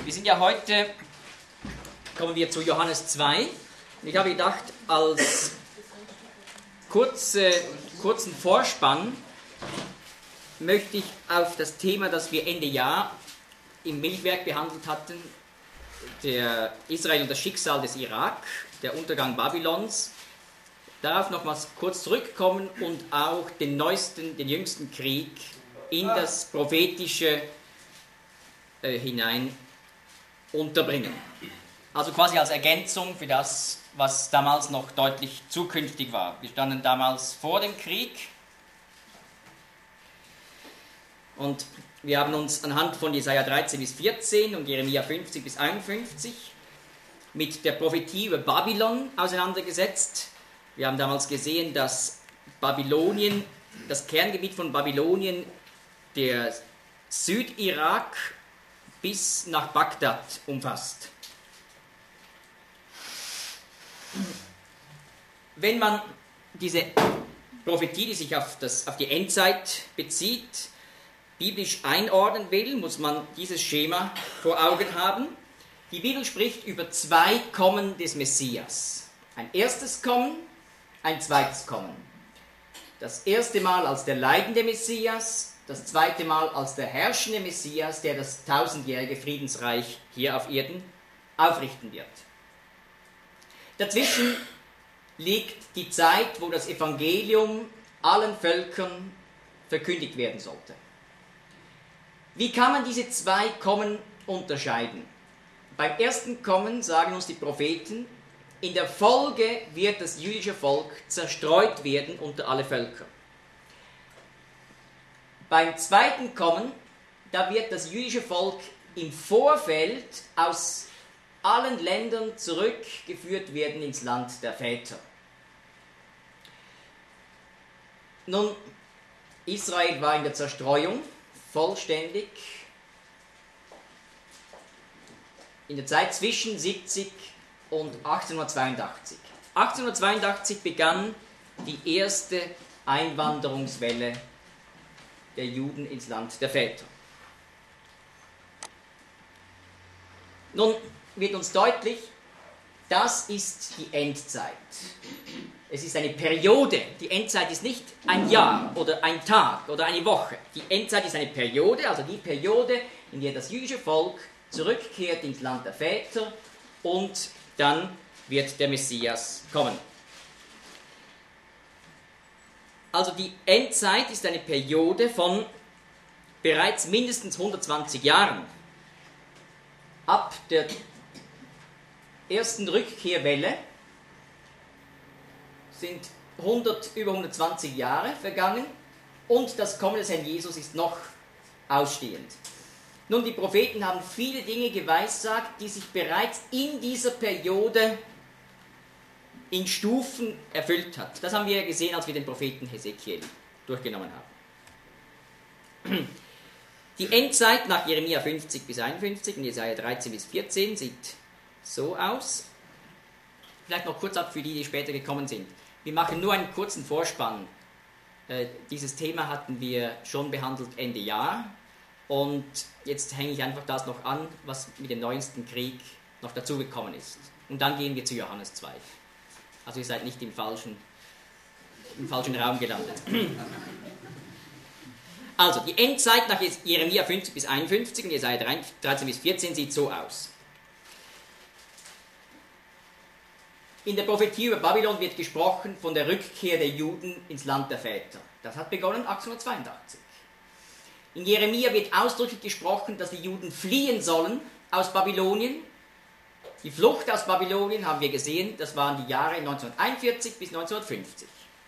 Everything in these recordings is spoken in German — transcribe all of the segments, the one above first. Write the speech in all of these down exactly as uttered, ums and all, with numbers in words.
Wir sind ja heute, kommen wir zu Johannes zwei. Und ich habe gedacht, als kurze, kurzen Vorspann möchte ich auf das Thema, das wir Ende Jahr im Milchwerk behandelt hatten, der Israel und das Schicksal des Irak, der Untergang Babylons, darauf nochmals kurz zurückkommen und auch den neuesten, den jüngsten Krieg in das Prophetische äh, hinein unterbringen. Also quasi als Ergänzung für das, was damals noch deutlich zukünftig war. Wir standen damals vor dem Krieg und wir haben uns anhand von Jesaja dreizehn bis vierzehn und Jeremia fünfzig bis einundfünfzig mit der Prophetie über Babylon auseinandergesetzt. Wir haben damals gesehen, dass Babylonien, das Kerngebiet von Babylonien, der Südirak bis nach Bagdad umfasst. Wenn man diese Prophetie, die sich auf, das, auf die Endzeit bezieht, biblisch einordnen will, muss man dieses Schema vor Augen haben. Die Bibel spricht über zwei Kommen des Messias. Ein erstes Kommen, ein zweites Kommen. Das erste Mal als der leidende Messias, das zweite Mal als der herrschende Messias, der das tausendjährige Friedensreich hier auf Erden aufrichten wird. Dazwischen liegt die Zeit, wo das Evangelium allen Völkern verkündigt werden sollte. Wie kann man diese zwei Kommen unterscheiden? Beim ersten Kommen sagen uns die Propheten, in der Folge wird das jüdische Volk zerstreut werden unter alle Völker. Beim zweiten Kommen, da wird das jüdische Volk im Vorfeld aus allen Ländern zurückgeführt werden ins Land der Väter. Nun, Israel war in der Zerstreuung vollständig in der Zeit zwischen siebzig und achtzehnhundertzweiundachtzig. achtzehnhundertzweiundachtzig begann die erste Einwanderungswelle der Juden ins Land der Väter. Nun wird uns deutlich, das ist die Endzeit. Es ist eine Periode. Die Endzeit ist nicht ein Jahr oder ein Tag oder eine Woche. Die Endzeit ist eine Periode, also die Periode, in der das jüdische Volk zurückkehrt ins Land der Väter und dann wird der Messias kommen. Also die Endzeit ist eine Periode von bereits mindestens hundertzwanzig Jahren. Ab der ersten Rückkehrwelle sind hundert, über hundertzwanzig Jahre vergangen und das Kommen des Herrn Jesus ist noch ausstehend. Nun, die Propheten haben viele Dinge geweissagt, die sich bereits in dieser Periode in Stufen erfüllt hat. Das haben wir ja gesehen, als wir den Propheten Hesekiel durchgenommen haben. Die Endzeit nach Jeremia fünfzig bis einundfünfzig und Jesaja dreizehn bis vierzehn sieht so aus. Vielleicht noch kurz ab für die, die später gekommen sind. Wir machen nur einen kurzen Vorspann. Äh, dieses Thema hatten wir schon behandelt Ende Jahr. Und jetzt hänge ich einfach das noch an, was mit dem neuesten Krieg noch dazugekommen ist. Und dann gehen wir zu Johannes zwei. Also ihr seid nicht im falschen, im falschen Raum gelandet. Also, die Endzeit nach Jeremia fünfzig bis einundfünfzig und Jesaja dreizehn bis vierzehn sieht so aus. In der Prophetie über Babylon wird gesprochen von der Rückkehr der Juden ins Land der Väter. Das hat begonnen achtzehnhundertzweiundachtzig. In Jeremia wird ausdrücklich gesprochen, dass die Juden fliehen sollen aus Babylonien. Die Flucht aus Babylonien, haben wir gesehen, das waren die Jahre neunzehnhunderteinundvierzig bis neunzehnhundertfünfzig.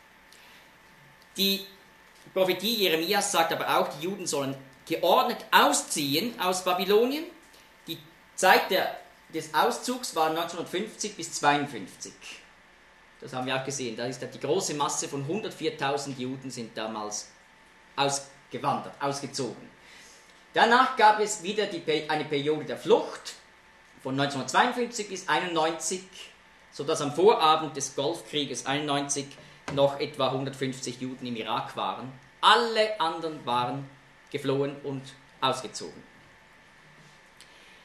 Die Prophetie Jeremias sagt aber auch, die Juden sollen geordnet ausziehen aus Babylonien. Die Zeit der, des Auszugs war neunzehnhundertfünfzig bis zweiundfünfzig. Das haben wir auch gesehen. Da ist die große Masse von hundertviertausend Juden sind damals ausgewandert, ausgezogen. Danach gab es wieder die, eine Periode der Flucht von neunzehnhundertzweiundfünfzig bis einundneunzig, sodass am Vorabend des Golfkrieges einundneunzig noch etwa hundertfünfzig Juden im Irak waren. Alle anderen waren geflohen und ausgezogen.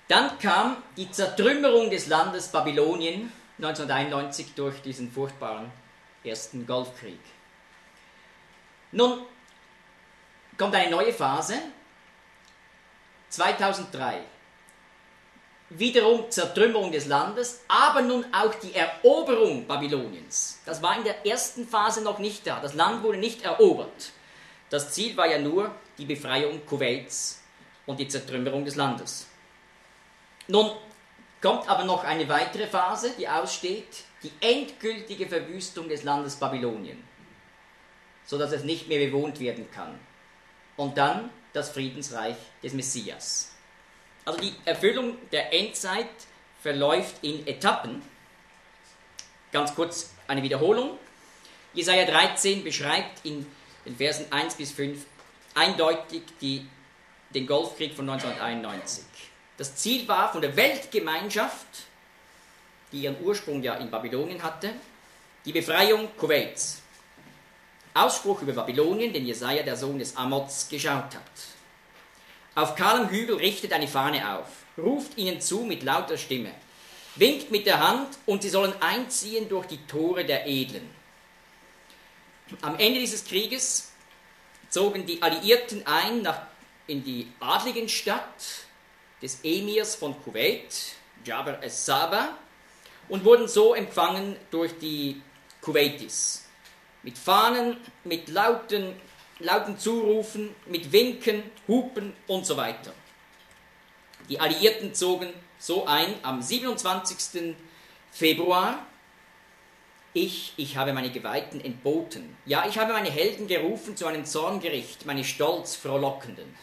Dann kam die Zertrümmerung des Landes Babylonien neunzehnhunderteinundneunzig durch diesen furchtbaren ersten Golfkrieg. Nun kommt eine neue Phase, zweitausenddrei. Wiederum Zertrümmerung des Landes, aber nun auch die Eroberung Babyloniens. Das war in der ersten Phase noch nicht da. Das Land wurde nicht erobert. Das Ziel war ja nur die Befreiung Kuwaits und die Zertrümmerung des Landes. Nun kommt aber noch eine weitere Phase, die aussteht, die endgültige Verwüstung des Landes Babylonien, sodass es nicht mehr bewohnt werden kann. Und dann das Friedensreich des Messias. Also die Erfüllung der Endzeit verläuft in Etappen. Ganz kurz eine Wiederholung. Jesaja dreizehn beschreibt in den Versen eins bis fünf eindeutig die, den Golfkrieg von neunzehnhunderteinundneunzig. Das Ziel war von der Weltgemeinschaft, die ihren Ursprung ja in Babylonien hatte, die Befreiung Kuwaits. Ausspruch über Babylonien, den Jesaja, der Sohn des Amoz, geschaut hat. Auf kahlem Hügel richtet eine Fahne auf, ruft ihnen zu mit lauter Stimme, winkt mit der Hand und sie sollen einziehen durch die Tore der Edlen. Am Ende dieses Krieges zogen die Alliierten ein nach, in die Adligenstadt des Emirs von Kuwait, Jabr es-Saba, und wurden so empfangen durch die Kuwaitis. Mit Fahnen, mit lauten, lauten Zurufen, mit Winken, Hupen und so weiter. Die Alliierten zogen so ein am siebenundzwanzigsten Februar. Ich, ich habe meine Geweihten entboten. Ja, ich habe meine Helden gerufen zu einem Zorngericht, meine stolz Frohlockenden.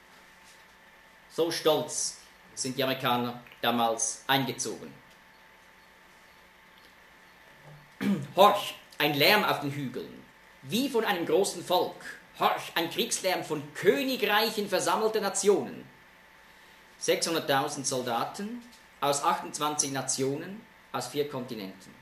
So stolz sind die Amerikaner damals eingezogen. Horch, ein Lärm auf den Hügeln, wie von einem großen Volk. Horch, ein Kriegslärm von Königreichen versammelter Nationen. sechshunderttausend Soldaten aus achtundzwanzig Nationen, aus vier Kontinenten.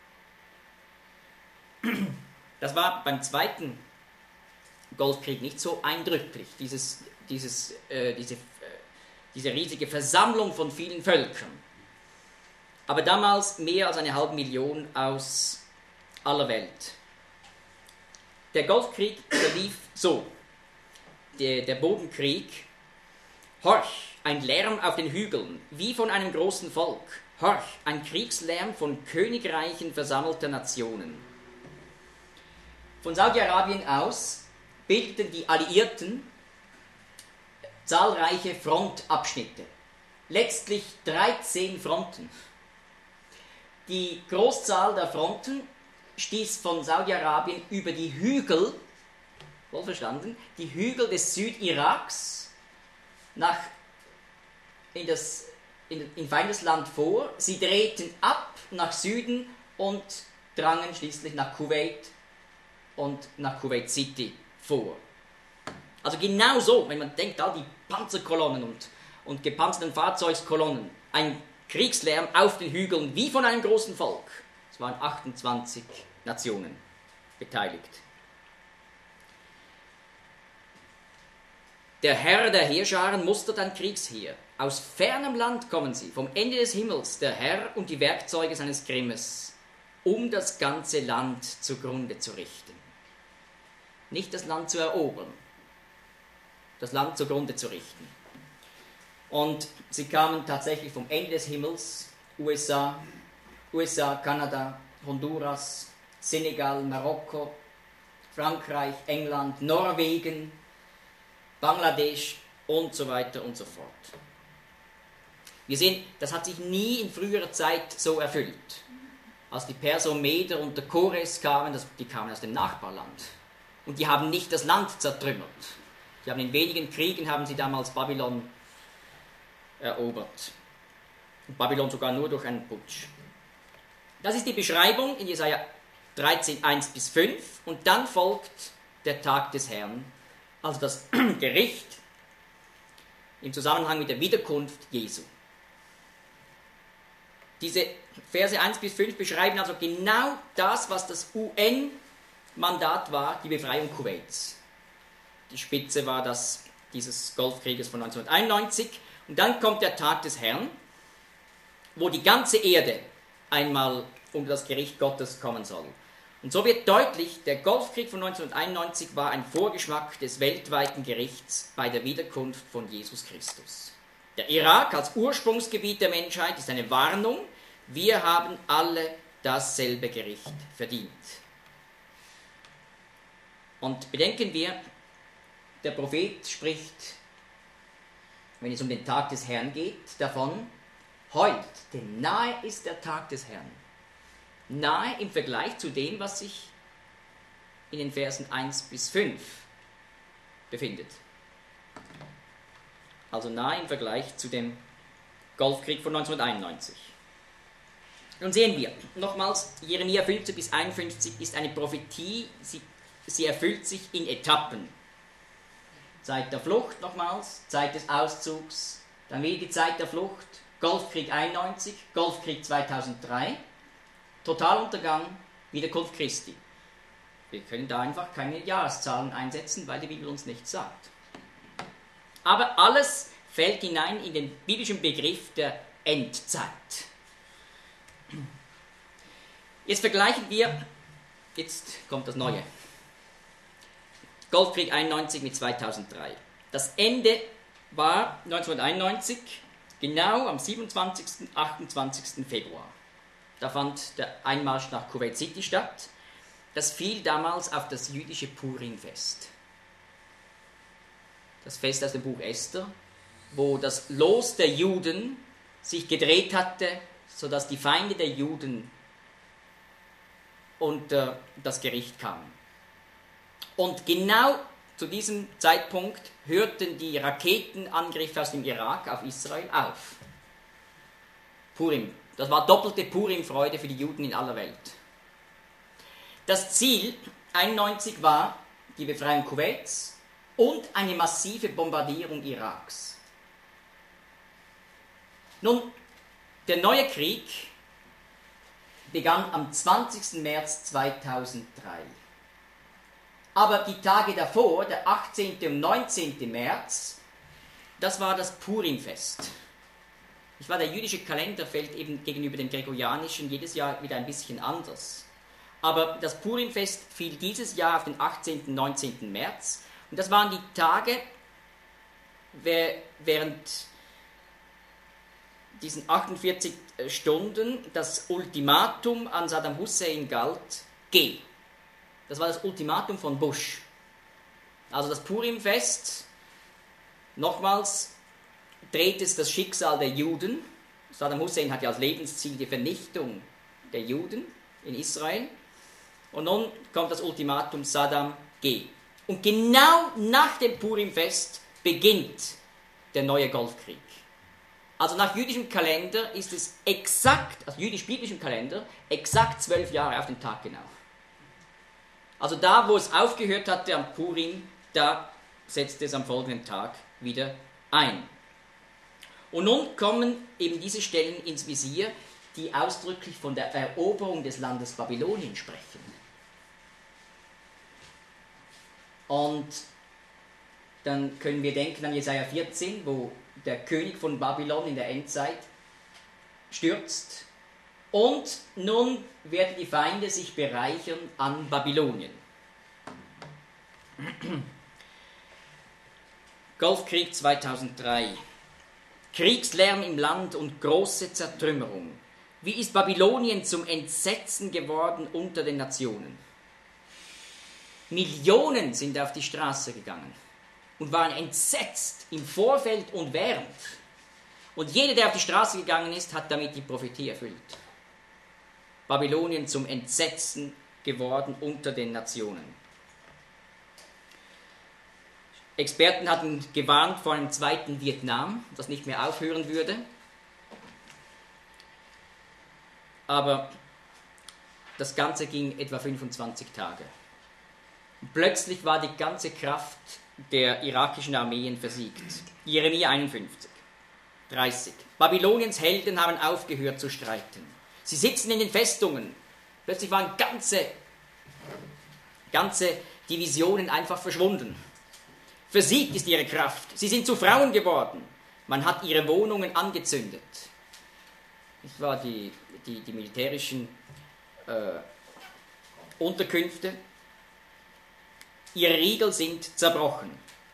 Das war beim zweiten Golfkrieg nicht so eindrücklich, dieses, dieses, äh, diese, äh, diese riesige Versammlung von vielen Völkern. Aber damals mehr als eine halbe Million aus aller Welt. Der Golfkrieg verlief so. Der, der Bodenkrieg. Horch, ein Lärm auf den Hügeln, wie von einem großen Volk. Horch, ein Kriegslärm von Königreichen versammelter Nationen. Von Saudi-Arabien aus bildeten die Alliierten zahlreiche Frontabschnitte. Letztlich dreizehn Fronten. Die Großzahl der Fronten stieß von Saudi-Arabien über die Hügel, wohl verstanden, die Hügel des Südiraks nach in das in, in Feindesland vor. Sie drehten ab nach Süden und drangen schließlich nach Kuwait und nach Kuwait City vor. Also genau so, wenn man denkt, all die Panzerkolonnen und, und gepanzerten Fahrzeugskolonnen, ein Kriegslärm auf den Hügeln wie von einem großen Volk. Es waren achtundzwanzig Nationen beteiligt. Der Herr der Heerscharen mustert ein Kriegsheer. Aus fernem Land kommen sie, vom Ende des Himmels, der Herr und die Werkzeuge seines Grimmes, um das ganze Land zugrunde zu richten. Nicht das Land zu erobern, das Land zugrunde zu richten. Und sie kamen tatsächlich vom Ende des Himmels, U S A, U S A, Kanada, Honduras, Senegal, Marokko, Frankreich, England, Norwegen, Bangladesch und so weiter und so fort. Wir sehen, das hat sich nie in früherer Zeit so erfüllt. Als die Perser-Meder und der Kores kamen, das, die kamen aus dem Nachbarland. Und die haben nicht das Land zertrümmert. Die haben in wenigen Kriegen haben sie damals Babylon erobert. Und Babylon sogar nur durch einen Putsch. Das ist die Beschreibung in Jesaja dreizehn, eins bis fünf. Und dann folgt der Tag des Herrn, also das Gericht im Zusammenhang mit der Wiederkunft Jesu. Diese Verse eins bis fünf beschreiben also genau das, was das U N-Mandat war, die Befreiung Kuwaits. Die Spitze war das dieses Golfkrieges von neunzehnhunderteinundneunzig. Und dann kommt der Tag des Herrn, wo die ganze Erde einmal unter das Gericht Gottes kommen soll. Und so wird deutlich, der Golfkrieg von neunzehnhunderteinundneunzig war ein Vorgeschmack des weltweiten Gerichts bei der Wiederkunft von Jesus Christus. Der Irak als Ursprungsgebiet der Menschheit ist eine Warnung. Wir haben alle dasselbe Gericht verdient. Und bedenken wir, der Prophet spricht, wenn es um den Tag des Herrn geht, davon, heut, denn nahe ist der Tag des Herrn. Nahe im Vergleich zu dem, was sich in den Versen eins bis fünf befindet. Also nahe im Vergleich zu dem Golfkrieg von neunzehnhunderteinundneunzig. Nun sehen wir, nochmals, Jeremia fünfzehn bis einundfünfzig ist eine Prophetie, sie, sie erfüllt sich in Etappen. Zeit der Flucht nochmals, Zeit des Auszugs, dann wieder die Zeit der Flucht, Golfkrieg einundneunzig, Golfkrieg zweitausenddrei, Totaluntergang, Wiederkunft Christi. Wir können da einfach keine Jahreszahlen einsetzen, weil die Bibel uns nichts sagt. Aber alles fällt hinein in den biblischen Begriff der Endzeit. Jetzt vergleichen wir, jetzt kommt das Neue. Golfkrieg einundneunzig mit zweitausenddrei. Das Ende war neunzehnhunderteinundneunzig, genau am siebenundzwanzigsten und achtundzwanzigsten Februar. Da fand der Einmarsch nach Kuwait City statt. Das fiel damals auf das jüdische Purimfest. Das Fest aus dem Buch Esther, wo das Los der Juden sich gedreht hatte, sodass die Feinde der Juden unter das Gericht kamen. Und genau zu diesem Zeitpunkt hörten die Raketenangriffe aus dem Irak auf Israel auf. Purim. Das war doppelte Purim-Freude für die Juden in aller Welt. Das Ziel einundneunzig war die Befreiung Kuwaits und eine massive Bombardierung Iraks. Nun, der neue Krieg begann am zwanzigsten März zweitausenddrei. Aber die Tage davor, der achtzehnten und neunzehnten März, das war das Purimfest. Ich war, der jüdische Kalender fällt eben gegenüber dem gregorianischen jedes Jahr wieder ein bisschen anders. Aber das Purimfest fiel dieses Jahr auf den achtzehnten und neunzehnten März. Und das waren die Tage, während diesen achtundvierzig Stunden das Ultimatum an Saddam Hussein galt, geh. Das war das Ultimatum von Bush. Also das Purimfest, nochmals, dreht es das Schicksal der Juden. Saddam Hussein hat ja als Lebensziel die Vernichtung der Juden in Israel. Und nun kommt das Ultimatum Saddam, geh. Und genau nach dem Purimfest beginnt der neue Golfkrieg. Also nach jüdischem Kalender ist es exakt, also jüdisch-biblischem Kalender, exakt zwölf Jahre auf den Tag genau. Also da, wo es aufgehört hatte am Purim, da setzt es am folgenden Tag wieder ein. Und nun kommen eben diese Stellen ins Visier, die ausdrücklich von der Eroberung des Landes Babylonien sprechen. Und dann können wir denken an Jesaja vierzehn, wo der König von Babylon in der Endzeit stürzt. Und nun werden die Feinde sich bereichern an Babylonien. Golfkrieg zweitausenddrei. Kriegslärm im Land und große Zertrümmerung. Wie ist Babylonien zum Entsetzen geworden unter den Nationen? Millionen sind auf die Straße gegangen und waren entsetzt im Vorfeld und während. Und jeder, der auf die Straße gegangen ist, hat damit die Prophetie erfüllt. Babylonien zum Entsetzen geworden unter den Nationen. Experten hatten gewarnt vor einem zweiten Vietnam, das nicht mehr aufhören würde. Aber das Ganze ging etwa fünfundzwanzig Tage. Plötzlich war die ganze Kraft der irakischen Armeen versiegt. Jeremia einundfünfzig, dreißig. Babyloniens Helden haben aufgehört zu streiten. Sie sitzen in den Festungen. Plötzlich waren ganze, ganze Divisionen einfach verschwunden. Versiegt ist ihre Kraft. Sie sind zu Frauen geworden. Man hat ihre Wohnungen angezündet. Das war die, die, die militärischen äh, Unterkünfte. Ihre Riegel sind zerbrochen.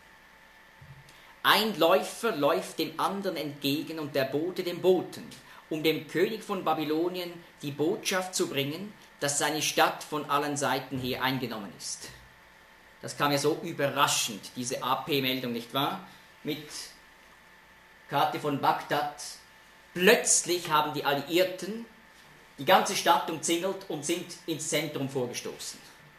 Ein Läufer läuft dem anderen entgegen und der Bote dem Boten, um dem König von Babylonien die Botschaft zu bringen, dass seine Stadt von allen Seiten her eingenommen ist. Das kam ja so überraschend, diese A P-Meldung, nicht wahr? Mit Karte von Bagdad. Plötzlich haben die Alliierten die ganze Stadt umzingelt und sind ins Zentrum vorgestoßen.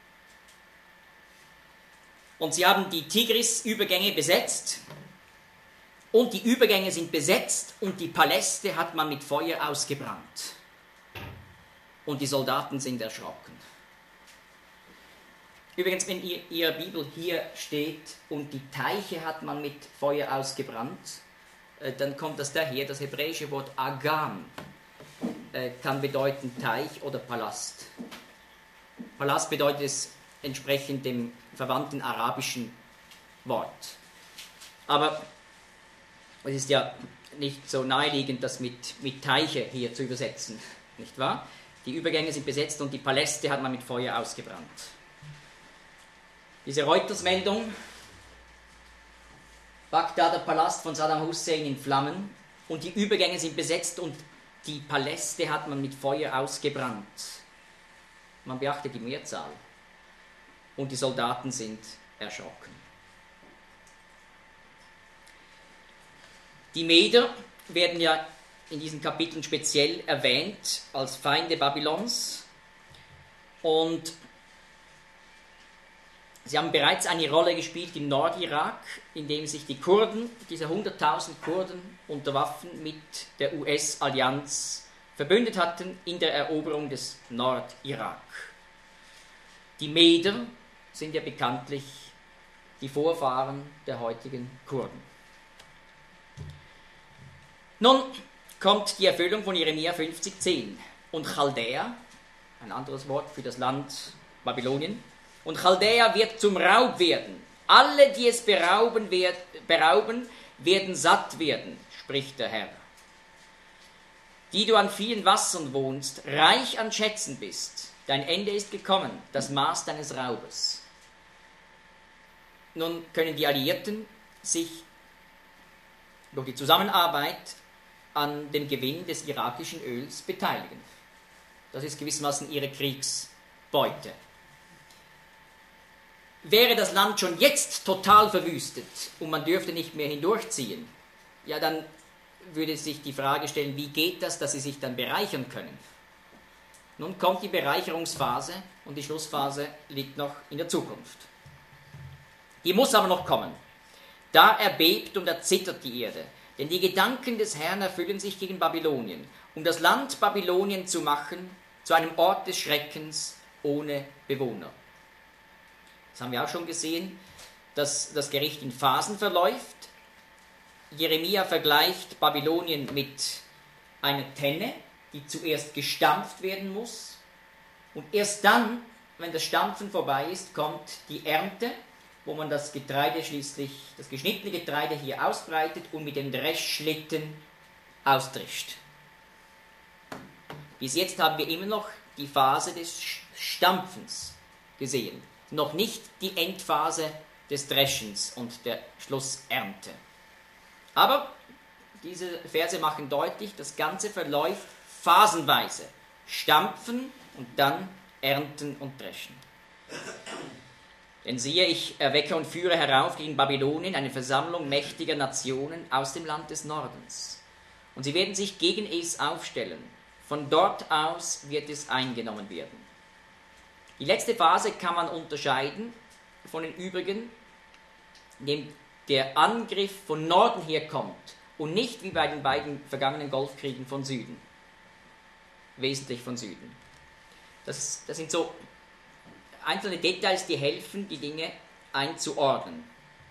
Und sie haben die Tigris-Übergänge besetzt. Und die Übergänge sind besetzt und die Paläste hat man mit Feuer ausgebrannt. Und die Soldaten sind erschrocken. Übrigens, wenn ihr Ihre Bibel hier steht und die Teiche hat man mit Feuer ausgebrannt, äh, dann kommt das daher, das hebräische Wort Agam äh, kann bedeuten Teich oder Palast. Palast bedeutet es entsprechend dem verwandten arabischen Wort. Aber es ist ja nicht so naheliegend, das mit, mit Teiche hier zu übersetzen, nicht wahr? Die Übergänge sind besetzt und die Paläste hat man mit Feuer ausgebrannt. Diese Reuters-Meldung, Bagdader Palast von Saddam Hussein in Flammen und die Übergänge sind besetzt und die Paläste hat man mit Feuer ausgebrannt. Man beachtet die Mehrzahl und die Soldaten sind erschrocken. Die Meder werden ja in diesen Kapiteln speziell erwähnt als Feinde Babylons und sie haben bereits eine Rolle gespielt im Nordirak, in dem sich die Kurden, diese hunderttausend Kurden unter Waffen mit der U S-Allianz verbündet hatten in der Eroberung des Nordirak. Die Meder sind ja bekanntlich die Vorfahren der heutigen Kurden. Nun kommt die Erfüllung von Jeremia fünfzig zehn. Und Chaldäa, ein anderes Wort für das Land Babylonien, und Chaldäa wird zum Raub werden. Alle, die es berauben, werd, berauben, werden satt werden, spricht der Herr. Die du an vielen Wassern wohnst, reich an Schätzen bist, dein Ende ist gekommen, das Maß deines Raubes. Nun können die Alliierten sich durch die Zusammenarbeit an dem Gewinn des irakischen Öls beteiligen. Das ist gewissermaßen ihre Kriegsbeute. Wäre das Land schon jetzt total verwüstet und man dürfte nicht mehr hindurchziehen, ja, dann würde sich die Frage stellen, wie geht das, dass sie sich dann bereichern können? Nun kommt die Bereicherungsphase und die Schlussphase liegt noch in der Zukunft. Die muss aber noch kommen. Da erbebt und erzittert die Erde, denn die Gedanken des Herrn erfüllen sich gegen Babylonien, um das Land Babylonien zu machen zu einem Ort des Schreckens ohne Bewohner. Das haben wir auch schon gesehen, dass das Gericht in Phasen verläuft. Jeremia vergleicht Babylonien mit einer Tenne, die zuerst gestampft werden muss. Und erst dann, wenn das Stampfen vorbei ist, kommt die Ernte, wo man das Getreide schließlich, das geschnittene Getreide hier ausbreitet und mit dem Dreschschlitten austrischt. Bis jetzt haben wir immer noch die Phase des Stampfens gesehen, noch nicht die Endphase des Dreschens und der Schlussernte. Aber diese Verse machen deutlich, das Ganze verläuft phasenweise. Stampfen und dann ernten und dreschen. Denn siehe, ich erwecke und führe herauf gegen Babylonien eine Versammlung mächtiger Nationen aus dem Land des Nordens. Und sie werden sich gegen es aufstellen. Von dort aus wird es eingenommen werden. Die letzte Phase kann man unterscheiden von den übrigen, indem der Angriff von Norden her kommt und nicht wie bei den beiden vergangenen Golfkriegen von Süden. Wesentlich von Süden. Das, das sind so einzelne Details, die helfen, die Dinge einzuordnen.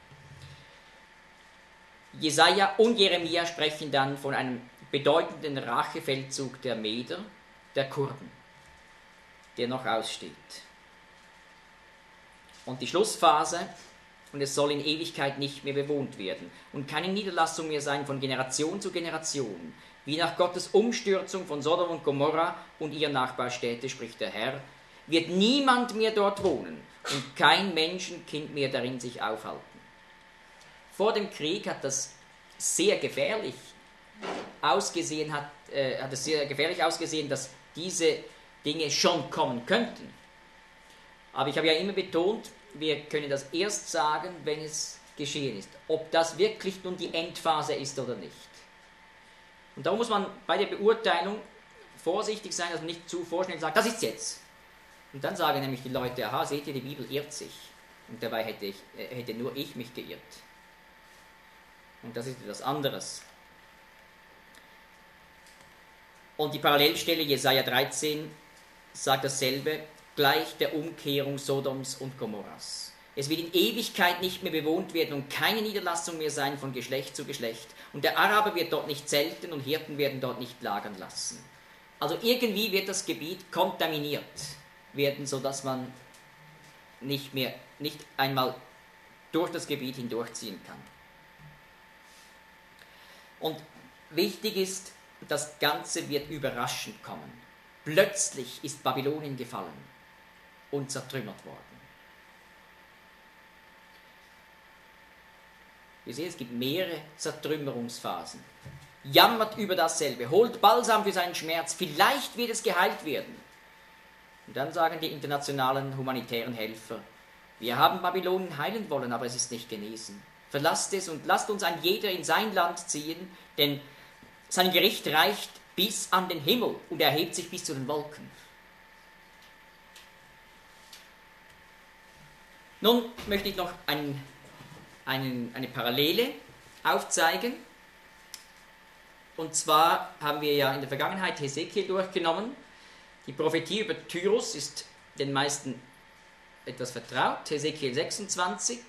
Jesaja und Jeremia sprechen dann von einem bedeutenden Rachefeldzug der Meder, der Kurden, der noch aussteht. Und die Schlussphase und es soll in Ewigkeit nicht mehr bewohnt werden und keine Niederlassung mehr sein von Generation zu Generation, wie nach Gottes Umstürzung von Sodom und Gomorra und ihrer Nachbarstädte, spricht der Herr, wird niemand mehr dort wohnen und kein Menschenkind mehr darin sich aufhalten. Vor dem Krieg hat das sehr gefährlich ausgesehen, hat, äh, hat es sehr gefährlich ausgesehen, dass diese Dinge schon kommen könnten. Aber ich habe ja immer betont, wir können das erst sagen, wenn es geschehen ist. Ob das wirklich nun die Endphase ist oder nicht. Und darum muss man bei der Beurteilung vorsichtig sein, dass man nicht zu vorschnell sagt, das ist jetzt. Und dann sagen nämlich die Leute, aha, seht ihr, die Bibel irrt sich. Und dabei hätte, ich, hätte nur ich mich geirrt. Und das ist etwas anderes. Und die Parallelstelle Jesaja dreizehn sagt dasselbe, gleich der Umkehrung Sodoms und Gomorras. Es wird in Ewigkeit nicht mehr bewohnt werden und keine Niederlassung mehr sein von Geschlecht zu Geschlecht. Und der Araber wird dort nicht zelten und Hirten werden dort nicht lagern lassen. Also irgendwie wird das Gebiet kontaminiert werden, sodass man nicht mehr, nicht einmal durch das Gebiet hindurchziehen kann. Und wichtig ist, das Ganze wird überraschend kommen. Plötzlich ist Babylonien gefallen und zertrümmert worden. Wir sehen, es gibt mehrere Zertrümmerungsphasen. Jammert über dasselbe, holt Balsam für seinen Schmerz, vielleicht wird es geheilt werden. Und dann sagen die internationalen humanitären Helfer, wir haben Babylonien heilen wollen, aber es ist nicht genesen. Verlasst es und lasst uns ein jeder in sein Land ziehen, denn sein Gericht reicht bis an den Himmel und erhebt sich bis zu den Wolken. Nun möchte ich noch einen, einen, eine Parallele aufzeigen. Und zwar haben wir ja in der Vergangenheit Hesekiel durchgenommen. Die Prophetie über Tyrus ist den meisten etwas vertraut. Hesekiel sechsundzwanzig.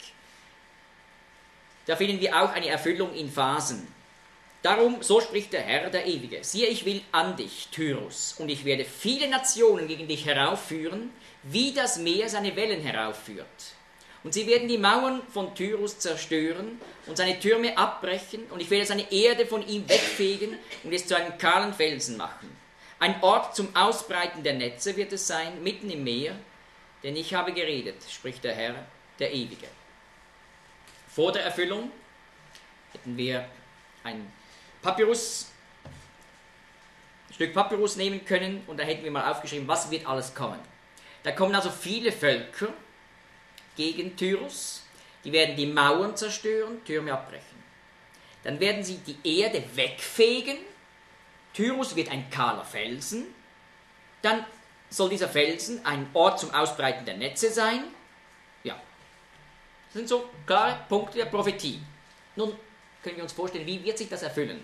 Da finden wir auch eine Erfüllung in Phasen. Darum, so spricht der Herr, der Ewige, siehe, ich will an dich, Tyrus, und ich werde viele Nationen gegen dich heraufführen, wie das Meer seine Wellen heraufführt. Und sie werden die Mauern von Tyrus zerstören und seine Türme abbrechen, und ich werde seine Erde von ihm wegfegen und es zu einem kahlen Felsen machen. Ein Ort zum Ausbreiten der Netze wird es sein, mitten im Meer, denn ich habe geredet, spricht der Herr, der Ewige. Vor der Erfüllung hätten wir ein Papyrus, ein Stück Papyrus nehmen können und da hätten wir mal aufgeschrieben, was wird alles kommen. Da kommen also viele Völker gegen Tyrus, die werden die Mauern zerstören, Türme abbrechen. Dann werden sie die Erde wegfegen, Tyrus wird ein kahler Felsen, dann soll dieser Felsen ein Ort zum Ausbreiten der Netze sein. Ja, das sind so klare Punkte der Prophetie. Nun können wir uns vorstellen, wie wird sich das erfüllen?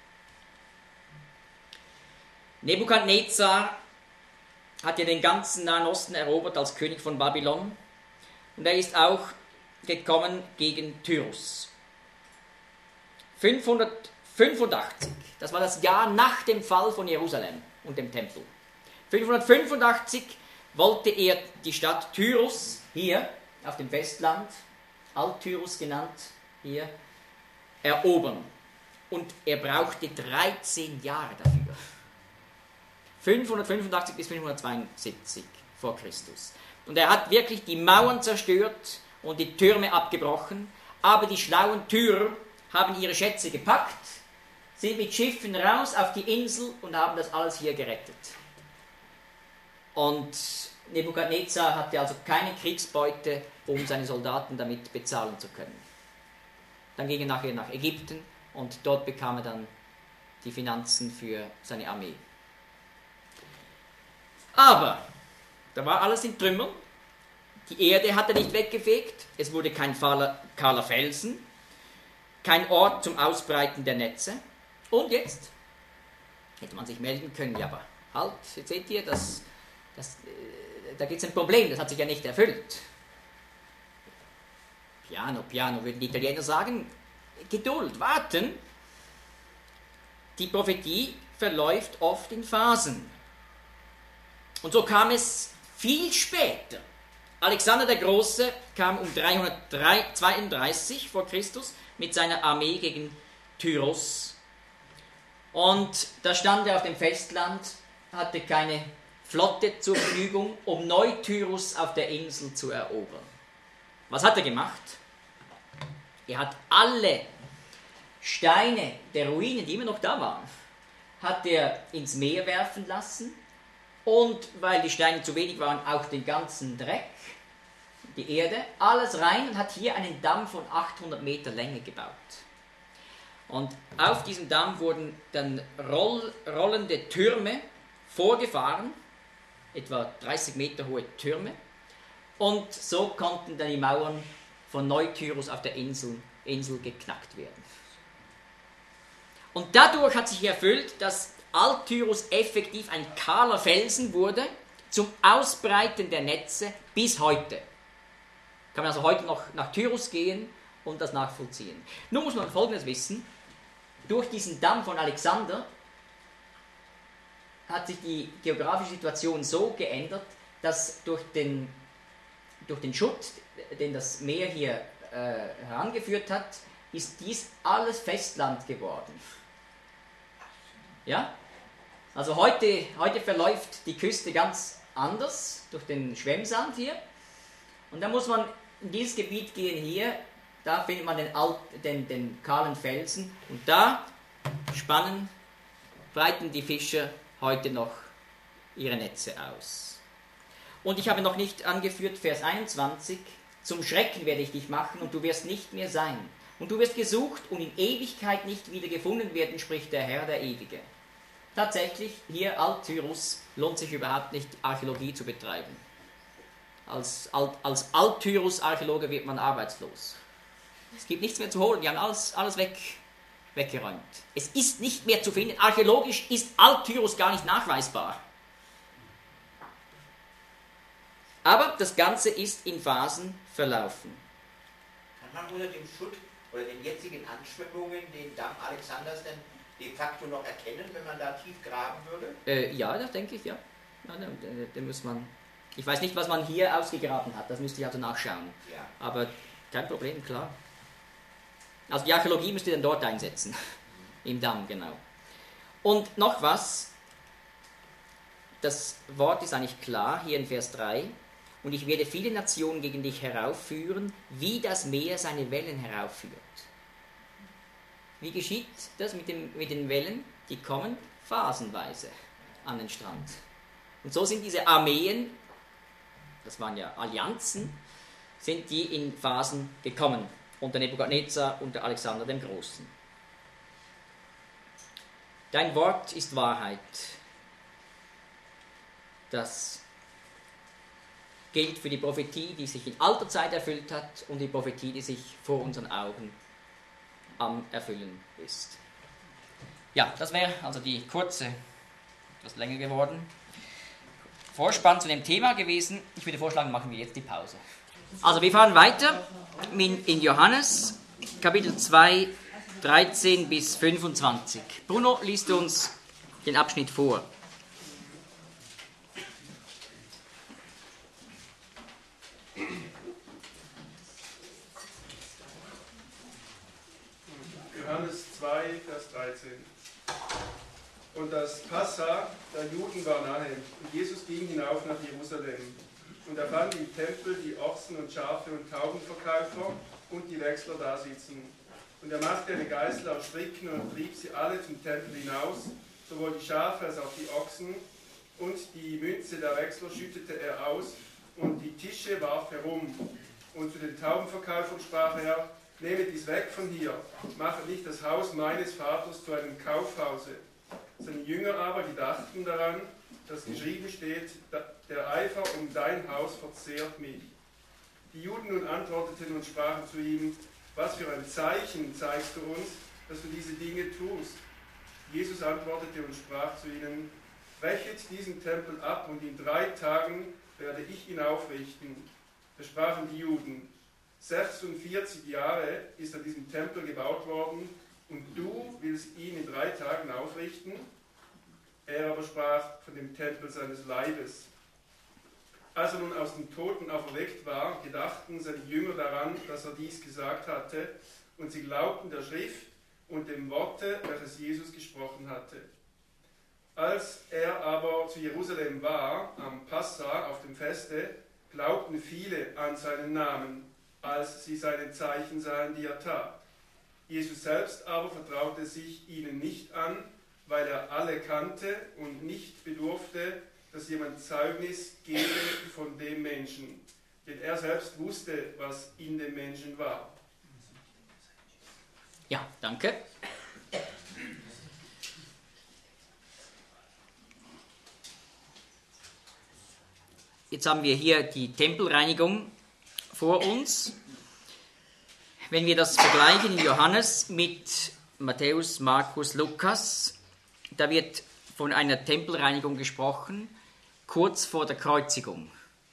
Nebukadnezar hat ja den ganzen Nahen Osten erobert als König von Babylon und er ist auch gekommen gegen Tyrus. fünfhundertfünfundachtzig, das war das Jahr nach dem Fall von Jerusalem und dem Tempel. fünfhundertfünfundachtzig wollte er die Stadt Tyrus, hier auf dem Festland, Alt-Tyrus genannt, hier, erobern. Und er brauchte dreizehn Jahre dafür. fünfhundertfünfundachtzig bis fünfhundertzweiundsiebzig vor Christus. Und er hat wirklich die Mauern zerstört und die Türme abgebrochen, aber die schlauen Tyrer haben ihre Schätze gepackt, sind mit Schiffen raus auf die Insel und haben das alles hier gerettet. Und Nebukadnezar hatte also keine Kriegsbeute, um seine Soldaten damit bezahlen zu können. Dann ging er nachher nach Ägypten und dort bekam er dann die Finanzen für seine Armee. Aber da war alles in Trümmern. Die Erde hat er nicht weggefegt. Es wurde kein kahler Felsen, kein Ort zum Ausbreiten der Netze. Und jetzt hätte man sich melden können, ja, aber halt, jetzt seht ihr, das, das, äh, da gibt es ein Problem, das hat sich ja nicht erfüllt. Piano, piano, würden die Italiener sagen, Geduld, warten. Die Prophetie verläuft oft in Phasen. Und so kam es viel später, Alexander der Große kam um dreihundertzweiunddreißig vor Christus mit seiner Armee gegen Tyros. Und da stand er auf dem Festland, hatte keine Flotte zur Verfügung, um Neu-Tyrus auf der Insel zu erobern. Was hat er gemacht? Er hat alle Steine der Ruinen, die immer noch da waren, hat er ins Meer werfen lassen und, weil die Steine zu wenig waren, auch den ganzen Dreck, die Erde, alles rein und hat hier einen Damm von achthundert Meter Länge gebaut. Und auf diesem Damm wurden dann roll, rollende Türme vorgefahren, etwa dreißig Meter hohe Türme, und so konnten dann die Mauern von Neu-Tyrus auf der Insel, Insel geknackt werden. Und dadurch hat sich erfüllt, dass Alt-Tyrus effektiv ein kahler Felsen wurde zum Ausbreiten der Netze bis heute. Kann man also heute noch nach Tyrus gehen und das nachvollziehen. Nun muss man Folgendes wissen: Durch diesen Damm von Alexander hat sich die geografische Situation so geändert, dass durch den, durch den Schutt, den das Meer hier äh, herangeführt hat, ist dies alles Festland geworden. Ja? Also heute, heute verläuft die Küste ganz anders durch den Schwemmsand hier. Und da muss man in dieses Gebiet gehen hier, da findet man den, Alt, den, den kahlen Felsen und da spannen, breiten die Fischer heute noch ihre Netze aus. Und ich habe noch nicht angeführt, Vers einundzwanzig, zum Schrecken werde ich dich machen und du wirst nicht mehr sein. Und du wirst gesucht und in Ewigkeit nicht wieder gefunden werden, spricht der Herr, der Ewige. Tatsächlich, hier Alt-Tyrus lohnt sich überhaupt nicht, Archäologie zu betreiben. Als, Alt, als Alt-Tyrus-Archäologe wird man arbeitslos. Es gibt nichts mehr zu holen, wir haben alles, alles weg, weggeräumt. Es ist nicht mehr zu finden, archäologisch ist Alt-Tyrus gar nicht nachweisbar. Aber das Ganze ist in Phasen verlaufen. Kann man unter dem Schutt oder den jetzigen Anschwemmungen den Damm Alexanders denn de facto noch erkennen, wenn man da tief graben würde? Äh, ja, das denke ich, ja. ja den, den, den muss man, ich weiß nicht, was man hier ausgegraben hat, das müsste ich also nachschauen. Ja. Aber kein Problem, klar. Also die Archäologie müsst ihr dann dort einsetzen. Im Damm, genau. Und noch was. Das Wort ist eigentlich klar, hier in Vers drei. Und ich werde viele Nationen gegen dich heraufführen, wie das Meer seine Wellen heraufführt. Wie geschieht das mit, dem, mit den Wellen? Die kommen phasenweise an den Strand. Und so sind diese Armeen, das waren ja Allianzen, sind die in Phasen gekommen. Unter Nebukadnezar, unter Alexander dem Großen. Dein Wort ist Wahrheit. Das gilt für die Prophetie, die sich in alter Zeit erfüllt hat und die Prophetie, die sich vor unseren Augen am Erfüllen ist. Ja, das wäre also die kurze, etwas länger geworden, Vorspann zu dem Thema gewesen. Ich würde vorschlagen, machen wir jetzt die Pause. Also wir fahren weiter in Johannes, Kapitel zwei, dreizehn bis fünfundzwanzig. Bruno liest uns den Abschnitt vor. Johannes zwei, Vers dreizehn. Und das Passa der Juden war nahe, und Jesus ging hinauf nach Jerusalem. Und er fand im Tempel die Ochsen und Schafe und Taubenverkäufer und die Wechsler da sitzen. Und er machte eine Geißel aus Stricken und trieb sie alle zum Tempel hinaus, sowohl die Schafe als auch die Ochsen. Und die Münze der Wechsler schüttete er aus und die Tische warf herum. Und zu den Taubenverkäufern sprach er: Nehmet dies weg von hier, machet nicht das Haus meines Vaters zu einem Kaufhause. Seine Jünger aber gedachten daran, dass geschrieben steht, der Eifer um dein Haus verzehrt mich. Die Juden nun antworteten und sprachen zu ihm: Was für ein Zeichen zeigst du uns, dass du diese Dinge tust? Jesus antwortete und sprach zu ihnen: Brechet diesen Tempel ab und in drei Tagen werde ich ihn aufrichten. Da sprachen die Juden: sechsundvierzig Jahre ist an diesem Tempel gebaut worden und du willst ihn in drei Tagen aufrichten? Er aber sprach von dem Tempel seines Leibes. Als er nun aus den Toten auferweckt war, gedachten seine Jünger daran, dass er dies gesagt hatte, und sie glaubten der Schrift und dem Worte, welches Jesus gesprochen hatte. Als er aber zu Jerusalem war, am Passa auf dem Feste, glaubten viele an seinen Namen, als sie seine Zeichen sahen, die er tat. Jesus selbst aber vertraute sich ihnen nicht an, weil er alle kannte und nicht bedurfte, dass jemand Zeugnis gebe von dem Menschen. Denn er selbst wusste, was in dem Menschen war. Ja, danke. Jetzt haben wir hier die Tempelreinigung vor uns. Wenn wir das vergleichen in Johannes mit Matthäus, Markus, Lukas, da wird von einer Tempelreinigung gesprochen, kurz vor der Kreuzigung.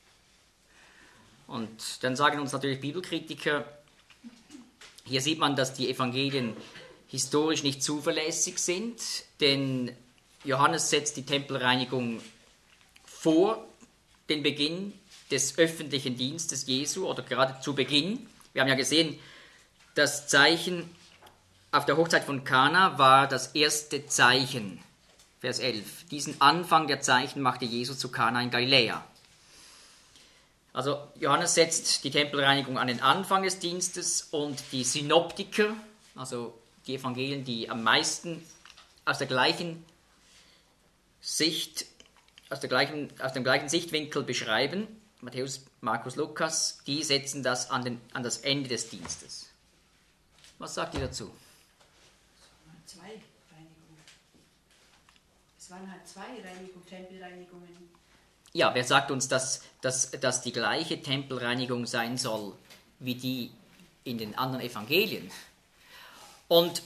Und dann sagen uns natürlich Bibelkritiker, hier sieht man, dass die Evangelien historisch nicht zuverlässig sind, denn Johannes setzt die Tempelreinigung vor den Beginn des öffentlichen Dienstes Jesu oder gerade zu Beginn. Wir haben ja gesehen, das Zeichen auf der Hochzeit von Kana war das erste Zeichen. Vers elf. Diesen Anfang der Zeichen machte Jesus zu Kana in Galiläa. Also Johannes setzt die Tempelreinigung an den Anfang des Dienstes und die Synoptiker, also die Evangelien, die am meisten aus der gleichen Sicht, aus, der gleichen, aus dem gleichen Sichtwinkel beschreiben, Matthäus, Markus, Lukas, die setzen das an, den, an das Ende des Dienstes. Was sagt ihr dazu? Zwei Reinigungen. Es waren halt zwei Reinigungen, Tempelreinigungen. Ja, wer sagt uns, dass, dass, dass die gleiche Tempelreinigung sein soll wie die in den anderen Evangelien? Und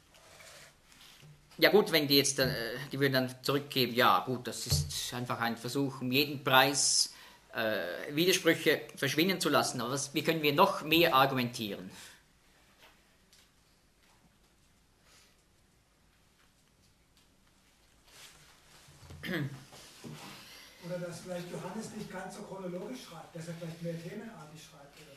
ja gut, wenn die jetzt, äh, die würden dann zurückgeben, ja gut, das ist einfach ein Versuch, um jeden Preis äh, Widersprüche verschwinden zu lassen. Aber was, wie können wir noch mehr argumentieren? Oder dass vielleicht Johannes nicht ganz so chronologisch schreibt, dass er vielleicht mehr themenartig schreibt. Oder?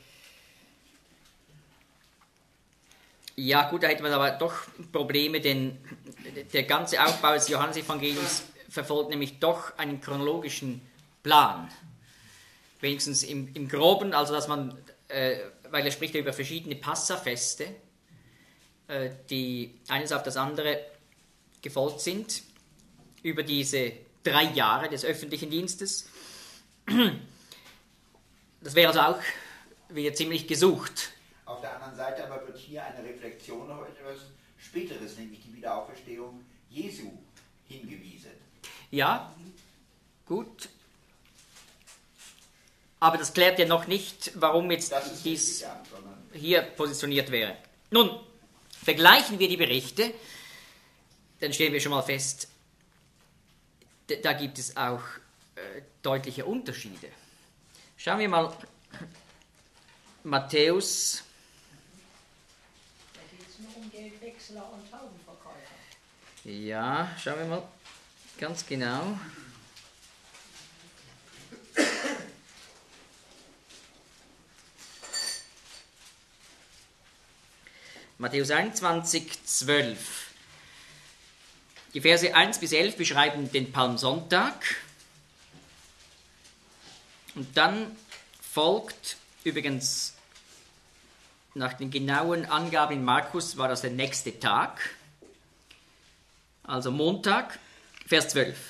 Ja gut, da hätte man aber doch Probleme, denn der ganze Aufbau des Johannesevangeliums verfolgt nämlich doch einen chronologischen Plan. Wenigstens im, im Groben, also dass man, äh, weil er spricht ja über verschiedene Passafeste, äh, die eines auf das andere gefolgt sind, über diese drei Jahre des öffentlichen Dienstes. Das wäre also auch wieder ziemlich gesucht. Auf der anderen Seite aber wird hier eine Reflexion auf etwas Späteres, nämlich die Wiederauferstehung Jesu, hingewiesen. Ja, gut. Aber das klärt ja noch nicht, warum jetzt dies ja, hier positioniert wäre. Nun, vergleichen wir die Berichte, dann stellen wir schon mal fest, da gibt es auch äh, deutliche Unterschiede. Schauen wir mal Matthäus. Da geht es nur um Geldwechsler und Taubenverkäufer. Ja, schauen wir mal ganz genau. Matthäus einundzwanzig, zwölf. Die Verse eins bis elf beschreiben den Palmsonntag. Und dann folgt, übrigens nach den genauen Angaben in Markus war das der nächste Tag, also Montag, Vers zwölf.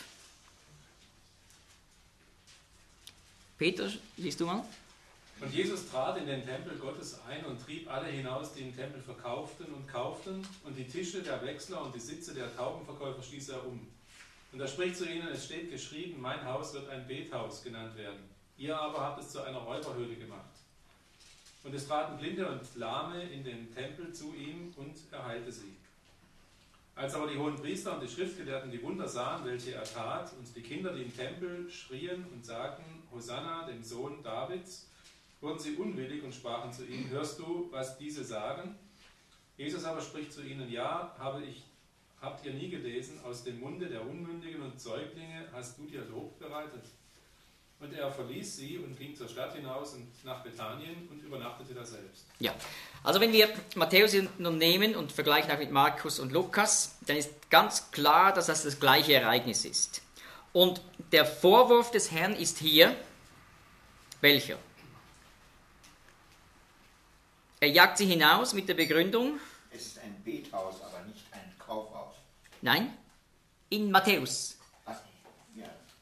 Peter, liest du mal? Und Jesus trat in den Tempel Gottes ein und trieb alle hinaus, die im Tempel verkauften und kauften, und die Tische der Wechsler und die Sitze der Taubenverkäufer stieß er um. Und er spricht zu ihnen, es steht geschrieben, mein Haus wird ein Bethaus genannt werden. Ihr aber habt es zu einer Räuberhöhle gemacht. Und es traten Blinde und Lahme in den Tempel zu ihm, und er heilte sie. Als aber die hohen Priester und die Schriftgelehrten die Wunder sahen, welche er tat, und die Kinder, die im Tempel schrien und sagten, Hosanna, dem Sohn Davids, wurden sie unwillig und sprachen zu ihm, hörst du, was diese sagen? Jesus aber spricht zu ihnen, ja, habe ich, habt ihr nie gelesen, aus dem Munde der Unmündigen und Säuglinge hast du dir Lob bereitet? Und er verließ sie und ging zur Stadt hinaus und nach Bethanien und übernachtete da selbst. Ja, also wenn wir Matthäus nun nehmen und vergleichen auch mit Markus und Lukas, dann ist ganz klar, dass das das gleiche Ereignis ist. Und der Vorwurf des Herrn ist hier, welcher? Er jagt sie hinaus mit der Begründung, Es ist ein Bethaus, aber nicht ein Kaufhaus. nein, in Matthäus. Ach, ja.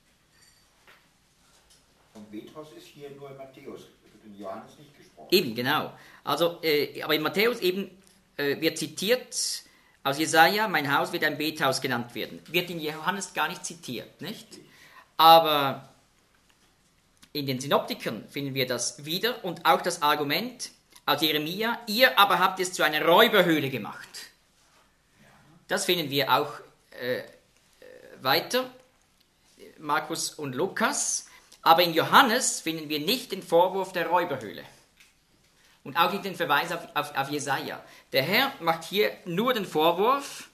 Vom Bethaus ist hier nur in Matthäus, wird in Johannes nicht gesprochen. Eben, genau. Also, äh, aber in Matthäus eben äh, wird zitiert aus Jesaja, mein Haus wird ein Bethaus genannt werden. Wird in Johannes gar nicht zitiert, nicht? Aber in den Synoptikern finden wir das wieder und auch das Argument aus Jeremia, ihr aber habt es zu einer Räuberhöhle gemacht. Das finden wir auch äh, weiter, Markus und Lukas. Aber in Johannes finden wir nicht den Vorwurf der Räuberhöhle. Und auch nicht den Verweis auf, auf, auf Jesaja. Der Herr macht hier nur den Vorwurf,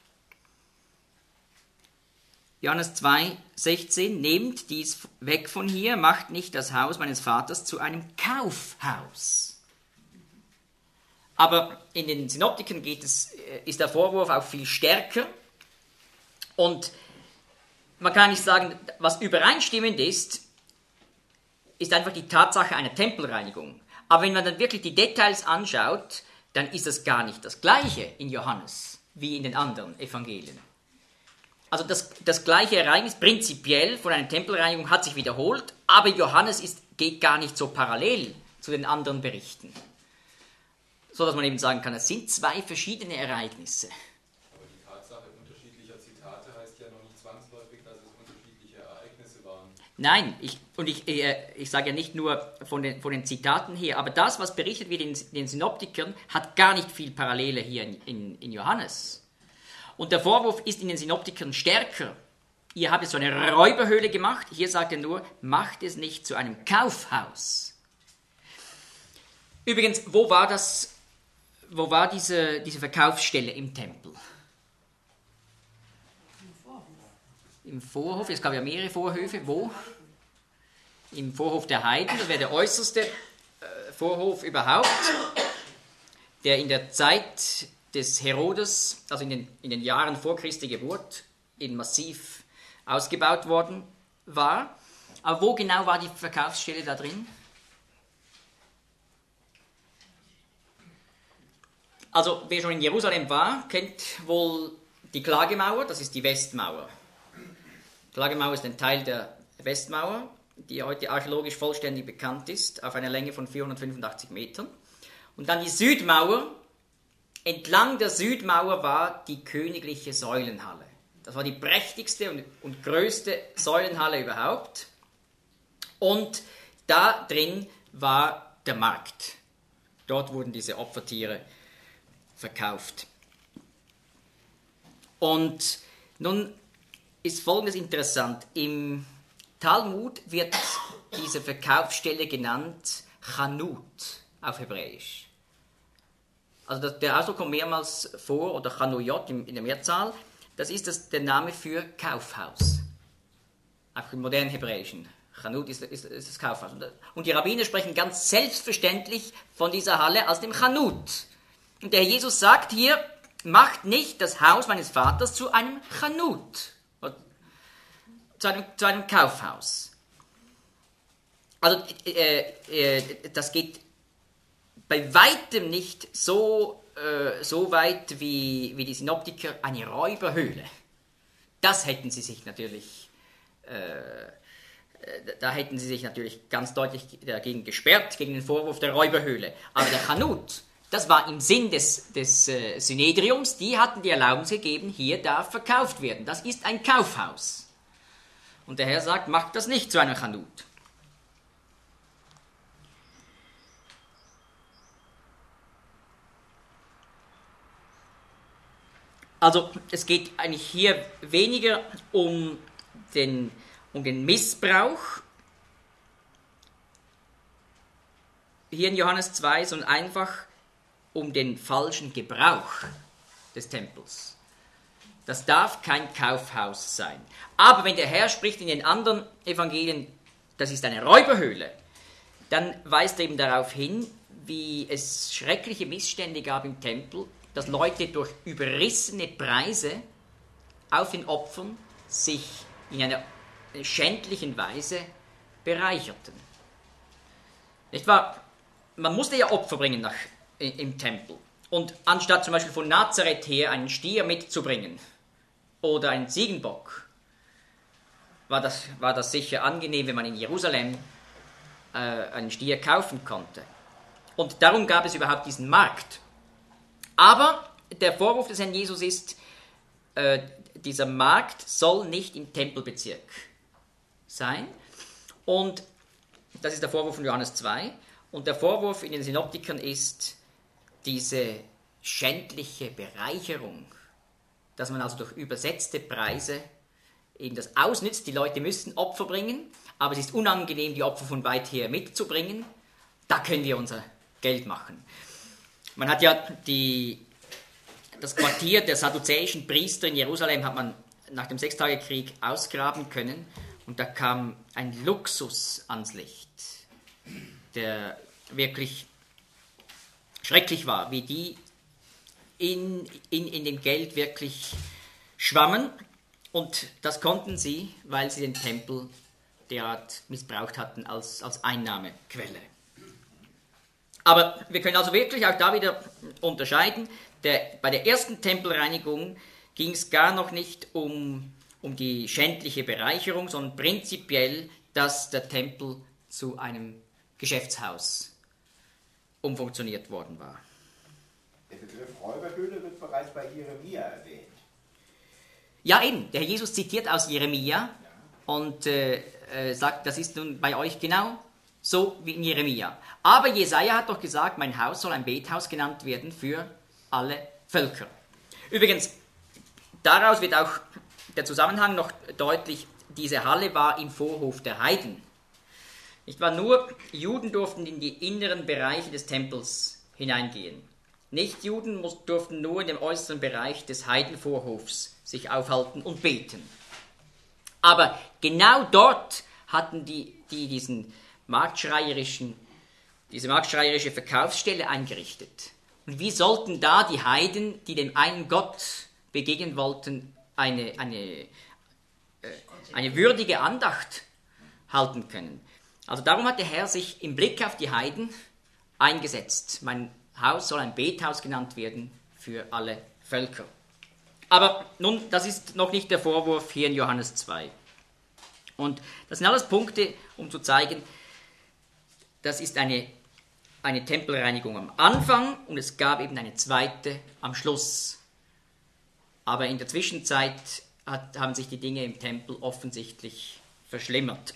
Johannes zwei, sechzehn, nehmt dies weg von hier, macht nicht das Haus meines Vaters zu einem Kaufhaus. Aber in den Synoptikern geht es, ist der Vorwurf auch viel stärker. Und man kann nicht sagen, was übereinstimmend ist, ist einfach die Tatsache einer Tempelreinigung. Aber wenn man dann wirklich die Details anschaut, dann ist das gar nicht das Gleiche in Johannes wie in den anderen Evangelien. Also das, das gleiche Ereignis prinzipiell von einer Tempelreinigung hat sich wiederholt, aber Johannes ist, geht gar nicht so parallel zu den anderen Berichten. So dass man eben sagen kann, es sind zwei verschiedene Ereignisse. Aber die Tatsache unterschiedlicher Zitate heißt ja noch nicht zwangsläufig, dass es unterschiedliche Ereignisse waren. Nein, ich, und ich, ich, ich sage ja nicht nur von den, von den Zitaten her, aber das, was berichtet wird in den Synoptikern, hat gar nicht viel Parallele hier in, in, in Johannes. Und der Vorwurf ist in den Synoptikern stärker. Ihr habt es zu einer Räuberhöhle gemacht, hier sagt er nur, macht es nicht zu einem Kaufhaus. Übrigens, wo war das, wo war diese, diese Verkaufsstelle im Tempel? Im Vorhof, es gab ja mehrere Vorhöfe, wo? Im Vorhof der Heiden, das wäre der äußerste äh, Vorhof überhaupt, der in der Zeit des Herodes, also in den, in den Jahren vor Christi Geburt, in massiv ausgebaut worden war. Aber wo genau war die Verkaufsstelle da drin? Also wer schon in Jerusalem war, kennt wohl die Klagemauer, das ist die Westmauer. Die Klagemauer ist ein Teil der Westmauer, die heute archäologisch vollständig bekannt ist, auf einer Länge von vierhundertfünfundachtzig Metern. Und dann die Südmauer. Entlang der Südmauer war die königliche Säulenhalle. Das war die prächtigste und, und größte Säulenhalle überhaupt. Und da drin war der Markt. Dort wurden diese Opfertiere verkauft. Und nun ist Folgendes interessant. Im Talmud wird diese Verkaufsstelle genannt Chanut auf Hebräisch. Also der Ausdruck kommt mehrmals vor, oder Chanuyot in, in der Mehrzahl. Das ist das, der Name für Kaufhaus. Auch im modernen Hebräischen. Chanut ist, ist, ist das Kaufhaus. Und die Rabbiner sprechen ganz selbstverständlich von dieser Halle als dem Chanut. Und der Herr Jesus sagt hier, macht nicht das Haus meines Vaters zu einem Chanut. Zu einem, zu einem Kaufhaus. Also äh, äh, das geht bei weitem nicht so, äh, so weit wie, wie die Synoptiker eine Räuberhöhle. Das hätten sie sich natürlich, äh, da hätten sie sich natürlich ganz deutlich dagegen gesperrt, gegen den Vorwurf der Räuberhöhle. Aber der Chanut, das war im Sinn des, des äh, Synedriums, die hatten die Erlaubnis gegeben, hier darf verkauft werden. Das ist ein Kaufhaus. Und der Herr sagt, macht das nicht zu einer Chanut. Also es geht eigentlich hier weniger um den, um den Missbrauch hier in Johannes zwei, sondern einfach um den falschen Gebrauch des Tempels. Das darf kein Kaufhaus sein. Aber wenn der Herr spricht in den anderen Evangelien das ist eine Räuberhöhle, dann weist er eben darauf hin, wie es schreckliche Missstände gab im Tempel, dass Leute durch überrissene Preise auf den Opfern sich in einer schändlichen Weise bereicherten. Nicht wahr? Man musste ja Opfer bringen nach, im Tempel. Und anstatt zum Beispiel von Nazareth her einen Stier mitzubringen oder einen Ziegenbock, war das, war das sicher angenehm, wenn man in Jerusalem äh, einen Stier kaufen konnte. Und darum gab es überhaupt diesen Markt. Aber der Vorwurf des Herrn Jesus ist, äh, dieser Markt soll nicht im Tempelbezirk sein. Und das ist der Vorwurf von Johannes zwei. Und der Vorwurf in den Synoptikern ist diese schändliche Bereicherung, dass man also durch übersetzte Preise eben das ausnützt. Die Leute müssen Opfer bringen, aber es ist unangenehm, die Opfer von weit her mitzubringen. Da können wir unser Geld machen. Man hat ja die, das Quartier der sadduzäischen Priester in Jerusalem hat man nach dem Sechstagekrieg ausgraben können und da kam ein Luxus ans Licht, der wirklich schrecklich war, wie die in, in, in dem Geld wirklich schwammen. Und das konnten sie, weil sie den Tempel derart missbraucht hatten als, als Einnahmequelle. Aber wir können also wirklich auch da wieder unterscheiden, der, bei der ersten Tempelreinigung ging es gar noch nicht um, um die schändliche Bereicherung, sondern prinzipiell, dass der Tempel zu einem Geschäftshaus umfunktioniert worden war. Der Begriff Räuberhöhle wird bereits bei Jeremia erwähnt. Ja, eben. Der Herr Jesus zitiert aus Jeremia ja. und äh, äh, sagt, das ist nun bei euch genau so wie in Jeremia. Aber Jesaja hat doch gesagt, mein Haus soll ein Bethaus genannt werden für alle Völker. Übrigens, daraus wird auch der Zusammenhang noch deutlich, diese Halle war im Vorhof der Heiden. Nicht wahr? Nur Juden durften in die inneren Bereiche des Tempels hineingehen. Nichtjuden durften nur in dem äußeren Bereich des Heidenvorhofs sich aufhalten und beten. Aber genau dort hatten die, die diesen marktschreierischen, diese marktschreierische Verkaufsstelle eingerichtet. Und wie sollten da die Heiden, die dem einen Gott begegnen wollten, eine, eine, äh, eine würdige Andacht halten können? Also darum hat der Herr sich im Blick auf die Heiden eingesetzt. Mein Haus soll ein Bethaus genannt werden für alle Völker. Aber nun, das ist noch nicht der Vorwurf hier in Johannes zwei. Und das sind alles Punkte, um zu zeigen, das ist eine, eine Tempelreinigung am Anfang und es gab eben eine zweite am Schluss. Aber in der Zwischenzeit hat, haben sich die Dinge im Tempel offensichtlich verschlimmert.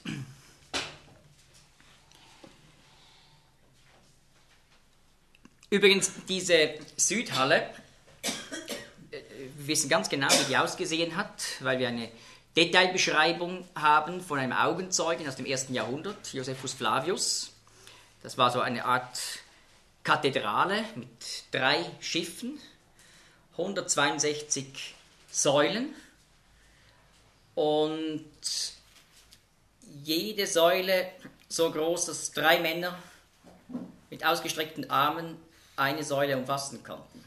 Übrigens, diese Südhalle, wir wissen ganz genau, wie die ausgesehen hat, weil wir eine Detailbeschreibung haben von einem Augenzeugen aus dem ersten Jahrhundert, Josephus Flavius. Das war so eine Art Kathedrale mit drei Schiffen, hundertzweiundsechzig Säulen und jede Säule so groß, dass drei Männer mit ausgestreckten Armen eine Säule umfassen konnten.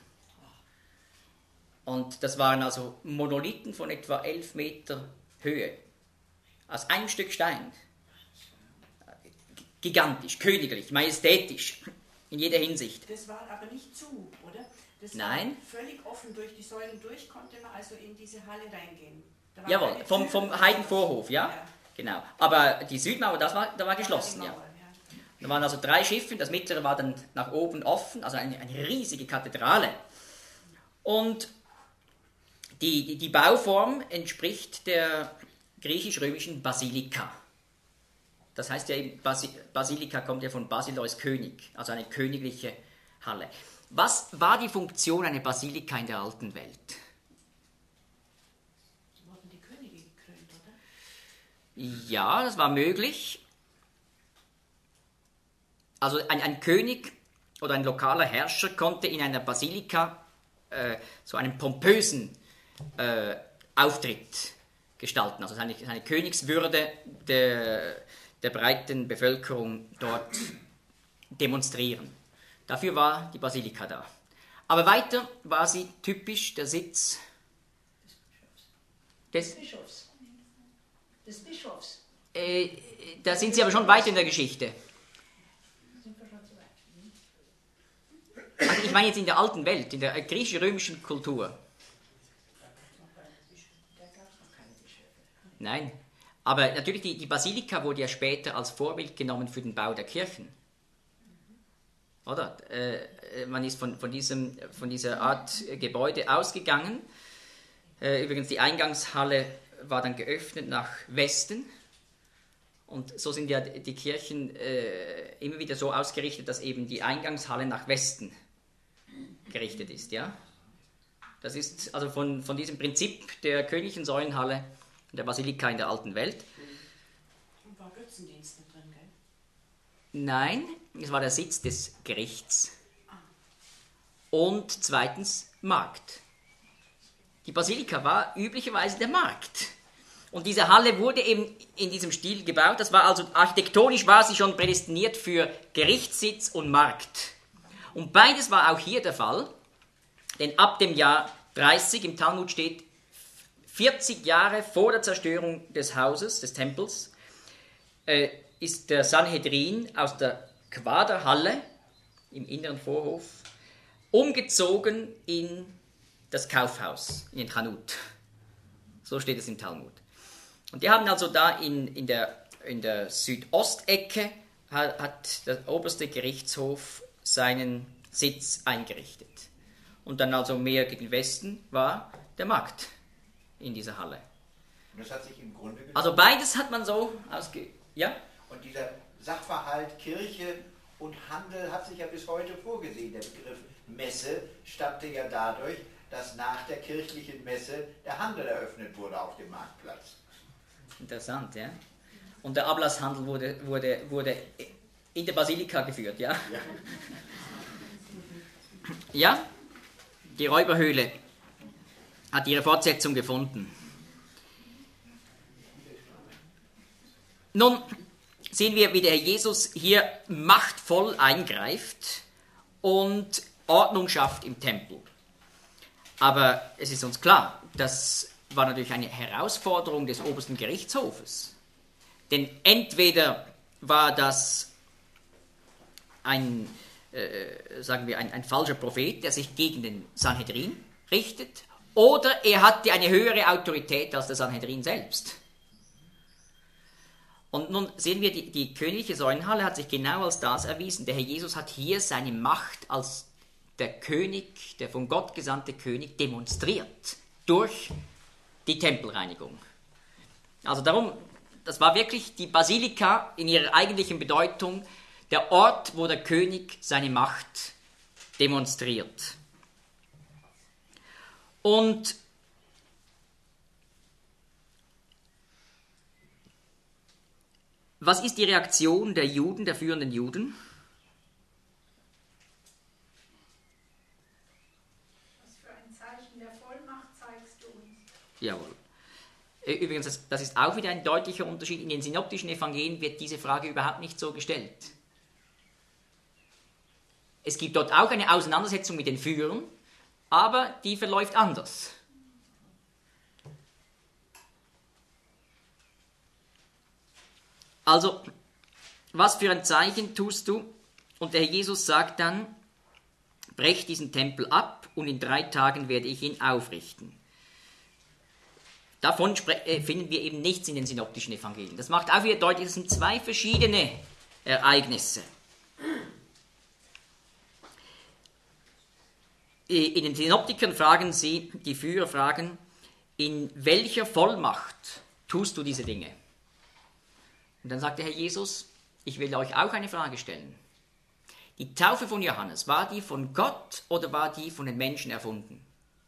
Und das waren also Monolithen von etwa elf Meter Höhe. Aus einem Stück Stein. Gigantisch, königlich, majestätisch, in jeder Hinsicht. Das war aber nicht zu, oder? Das Nein. War völlig offen durch die Säulen durch, konnte man also in diese Halle reingehen. Da war Jawohl, vom, vom Heidenvorhof, ja? ja? Genau. Aber die Südmauer, das war, da war geschlossen, ja. Da waren also drei Schiffe, das mittlere war dann nach oben offen, also eine, eine riesige Kathedrale. Und die, die, die Bauform entspricht der griechisch-römischen Basilika. Das heißt ja eben, Basi- Basilika kommt ja von Basileus König, also eine königliche Halle. Was war die Funktion einer Basilika in der alten Welt? Wurden die Könige gekrönt, oder? Ja, das war möglich. Also ein, ein König oder ein lokaler Herrscher konnte in einer Basilika äh, so einen pompösen äh, Auftritt gestalten. Also seine, seine Königswürde, der, der breiten Bevölkerung dort demonstrieren. Dafür war die Basilika da. Aber weiter war sie typisch der Sitz des, Des Bischofs. Des Bischofs. äh, da sind sie aber schon weit in der Geschichte. Sind wir schon so weit? Also ich meine jetzt in der alten Welt, in der griechisch-römischen Kultur. Der gab noch keine Bischöfe. Nein, aber natürlich die, die Basilika wurde ja später als Vorbild genommen für den Bau der Kirchen. Oder? Äh, man ist von, von, diesem, von dieser Art Gebäude ausgegangen. Äh, übrigens, die Eingangshalle war dann geöffnet nach Westen. Und so sind ja die Kirchen äh, immer wieder so ausgerichtet, dass eben die Eingangshalle nach Westen gerichtet ist. Ja? Das ist also von, von diesem Prinzip der königlichen Säulenhalle der Basilika in der alten Welt. Und war Götzendienst mit drin, gell? Nein, es war der Sitz des Gerichts. Und zweitens Markt. Die Basilika war üblicherweise der Markt. Und diese Halle wurde eben in diesem Stil gebaut. Das war also architektonisch war sie schon prädestiniert für Gerichtssitz und Markt. Und beides war auch hier der Fall, denn ab dem Jahr dreißig, im Talmud steht, vierzig Jahre vor der Zerstörung des Hauses, des Tempels, äh, ist der Sanhedrin aus der Quaderhalle im inneren Vorhof umgezogen in das Kaufhaus, in den Chanut. So steht es im Talmud. Und die haben also da in, in, der, in der Südostecke hat, hat der oberste Gerichtshof seinen Sitz eingerichtet. Und dann also mehr gegen Westen war der Markt in dieser Halle. Und das hat sich im Grunde genommen... Also beides hat man so ausge... Ja? Und dieser Sachverhalt Kirche und Handel hat sich ja bis heute vorgesehen. Der Begriff Messe stammte ja dadurch, dass nach der kirchlichen Messe der Handel eröffnet wurde auf dem Marktplatz. Interessant, ja. Und der Ablasshandel wurde, wurde, wurde in der Basilika geführt, ja? Ja. Ja, die Räuberhöhle hat ihre Fortsetzung gefunden. Nun sehen wir, wie der Herr Jesus hier machtvoll eingreift und Ordnung schafft im Tempel. Aber es ist uns klar, das war natürlich eine Herausforderung des obersten Gerichtshofes. Denn entweder war das ein, äh, sagen wir, ein, ein falscher Prophet, der sich gegen den Sanhedrin richtet, oder er hatte eine höhere Autorität als der Sanhedrin selbst. Und nun sehen wir, die, die königliche Säulenhalle hat sich genau als das erwiesen. Der Herr Jesus hat hier seine Macht als der König, der von Gott gesandte König, demonstriert durch die Tempelreinigung. Also darum, das war wirklich die Basilika in ihrer eigentlichen Bedeutung, der Ort, wo der König seine Macht demonstriert. Und was ist die Reaktion der Juden, der führenden Juden? Was für ein Zeichen der Vollmacht zeigst du uns? Jawohl. Übrigens, das, das ist auch wieder ein deutlicher Unterschied. In den synoptischen Evangelien wird diese Frage überhaupt nicht so gestellt. Es gibt dort auch eine Auseinandersetzung mit den Führern, aber die verläuft anders. Also, was für ein Zeichen tust du? Und der Herr Jesus sagt dann, brecht diesen Tempel ab und in drei Tagen werde ich ihn aufrichten. Davon finden wir eben nichts in den synoptischen Evangelien. Das macht auch wieder deutlich, das sind zwei verschiedene Ereignisse. In den Synoptikern fragen sie, die Führer fragen, in welcher Vollmacht tust du diese Dinge? Und dann sagt der Herr Jesus, ich will euch auch eine Frage stellen. Die Taufe von Johannes, war die von Gott oder war die von den Menschen erfunden?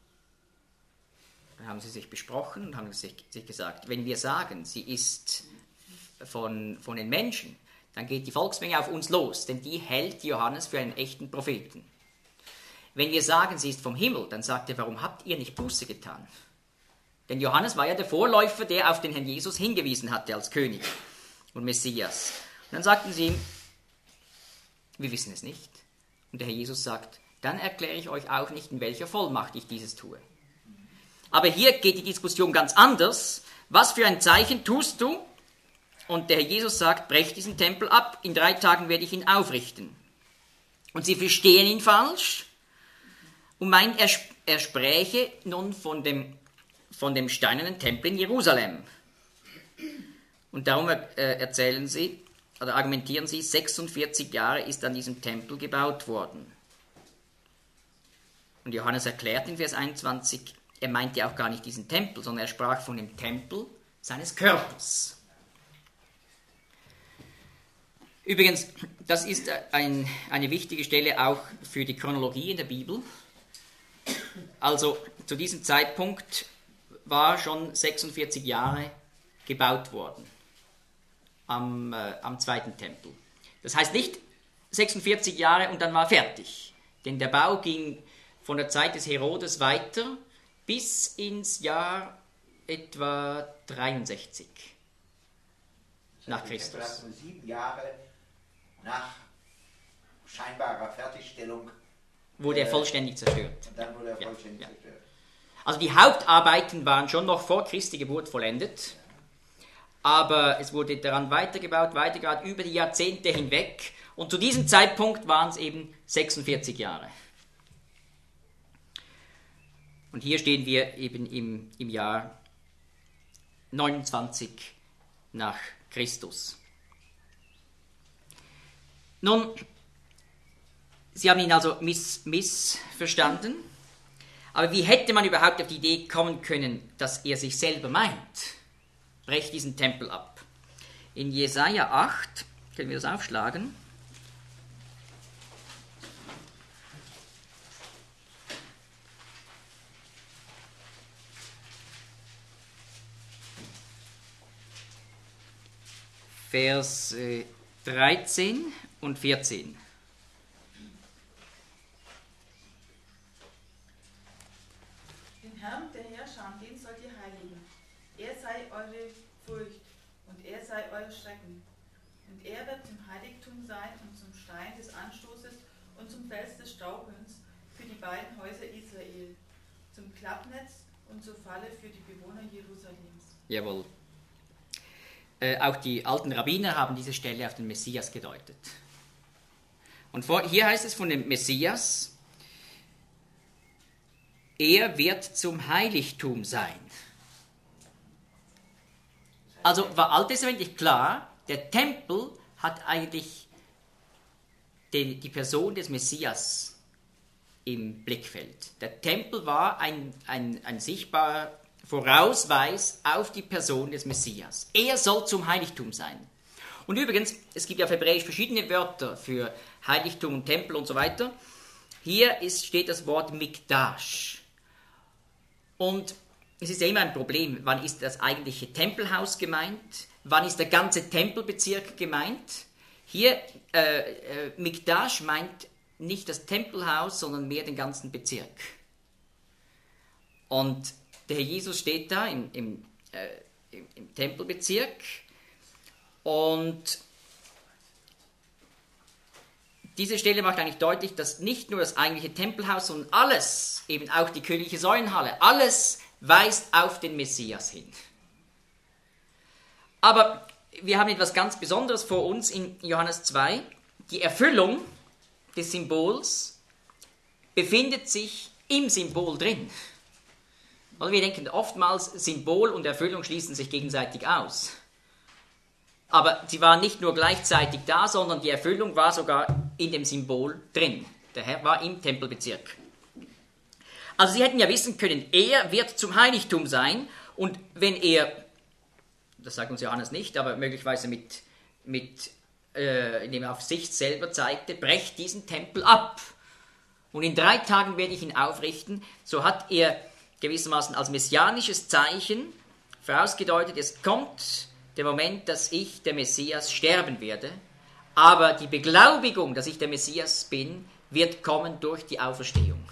Dann haben sie sich besprochen und haben sich, sich gesagt, wenn wir sagen, sie ist von, von den Menschen, dann geht die Volksmenge auf uns los, denn die hält Johannes für einen echten Propheten. Wenn wir sagen, sie ist vom Himmel, dann sagt er, warum habt ihr nicht Buße getan? Denn Johannes war ja der Vorläufer, der auf den Herrn Jesus hingewiesen hatte als König. und Messias. Und dann sagten sie ihm, wir wissen es nicht. Und der Herr Jesus sagt, dann erkläre ich euch auch nicht, in welcher Vollmacht ich dieses tue. Aber hier geht die Diskussion ganz anders. Was für ein Zeichen tust du? Und der Herr Jesus sagt, brech diesen Tempel ab, in drei Tagen werde ich ihn aufrichten. Und sie verstehen ihn falsch und meinen, er, er spräche nun von dem, von dem steinernen Tempel in Jerusalem. Und darum äh, erzählen sie, oder argumentieren sie, sechsundvierzig Jahre ist an diesem Tempel gebaut worden. Und Johannes erklärt in Vers einundzwanzig, er meinte auch gar nicht diesen Tempel, sondern er sprach von dem Tempel seines Körpers. Übrigens, das ist ein, eine wichtige Stelle auch für die Chronologie in der Bibel. Also zu diesem Zeitpunkt war schon sechsundvierzig Jahre gebaut worden am, äh, am zweiten Tempel. Das heißt nicht sechsundvierzig Jahre und dann war fertig, denn der Bau ging von der Zeit des Herodes weiter bis ins Jahr etwa dreiundsechzig nach Christus. Sieben Jahre nach scheinbarer Fertigstellung wurde er vollständig zerstört. Und dann wurde er Ja, vollständig ja. zerstört. Also die Hauptarbeiten waren schon noch vor Christi Geburt vollendet, aber es wurde daran weitergebaut, weitergebaut über die Jahrzehnte hinweg und zu diesem Zeitpunkt waren es eben sechsundvierzig Jahre. Und hier stehen wir eben im, im Jahr neunundzwanzig nach Christus. Nun, Sie haben ihn also miss, missverstanden, aber wie hätte man überhaupt auf die Idee kommen können, dass er sich selber meint? Brech diesen Tempel ab. In Jesaja acht, können wir das aufschlagen? Vers äh, dreizehn und vierzehn. Den Herrn, der Herrscher, den sollt ihr heiligen. Er sei eure Furcht und er sei euer Schrecken. Und er wird zum Heiligtum sein und zum Stein des Anstoßes und zum Fels des Strauchelns für die beiden Häuser Israel, zum Klappnetz und zur Falle für die Bewohner Jerusalems. Jawohl. Äh, auch die alten Rabbiner haben diese Stelle auf den Messias gedeutet. Und vor, hier heißt es von dem Messias, er wird zum Heiligtum sein. Also war alttestamentlich klar, der Tempel hat eigentlich den, die Person des Messias im Blickfeld. Der Tempel war ein, ein, ein sichtbarer Vorausweis auf die Person des Messias. Er soll zum Heiligtum sein. Und übrigens, es gibt ja auf Hebräisch verschiedene Wörter für Heiligtum und Tempel und so weiter. Hier ist, steht das Wort Mikdash. Und es ist ja immer ein Problem, wann ist das eigentliche Tempelhaus gemeint, wann ist der ganze Tempelbezirk gemeint. Hier, äh, äh, Mikdash meint nicht das Tempelhaus, sondern mehr den ganzen Bezirk. Und der Herr Jesus steht da im, im, äh, im, im Tempelbezirk und diese Stelle macht eigentlich deutlich, dass nicht nur das eigentliche Tempelhaus, sondern alles, eben auch die königliche Säulenhalle, alles weist auf den Messias hin. Aber wir haben etwas ganz Besonderes vor uns in Johannes zwei. Die Erfüllung des Symbols befindet sich im Symbol drin. Also wir denken oftmals, Symbol und Erfüllung schließen sich gegenseitig aus. Aber sie waren nicht nur gleichzeitig da, sondern die Erfüllung war sogar in dem Symbol drin. Der Herr war im Tempelbezirk. Also sie hätten ja wissen können, er wird zum Heiligtum sein und wenn er, das sagt uns Johannes nicht, aber möglicherweise mit, mit äh, indem er auf sich selber zeigte, brecht diesen Tempel ab. Und in drei Tagen werde ich ihn aufrichten. So hat er gewissermaßen als messianisches Zeichen vorausgedeutet, es kommt der Moment, dass ich, der Messias, sterben werde, aber die Beglaubigung, dass ich der Messias bin, wird kommen durch die Auferstehung.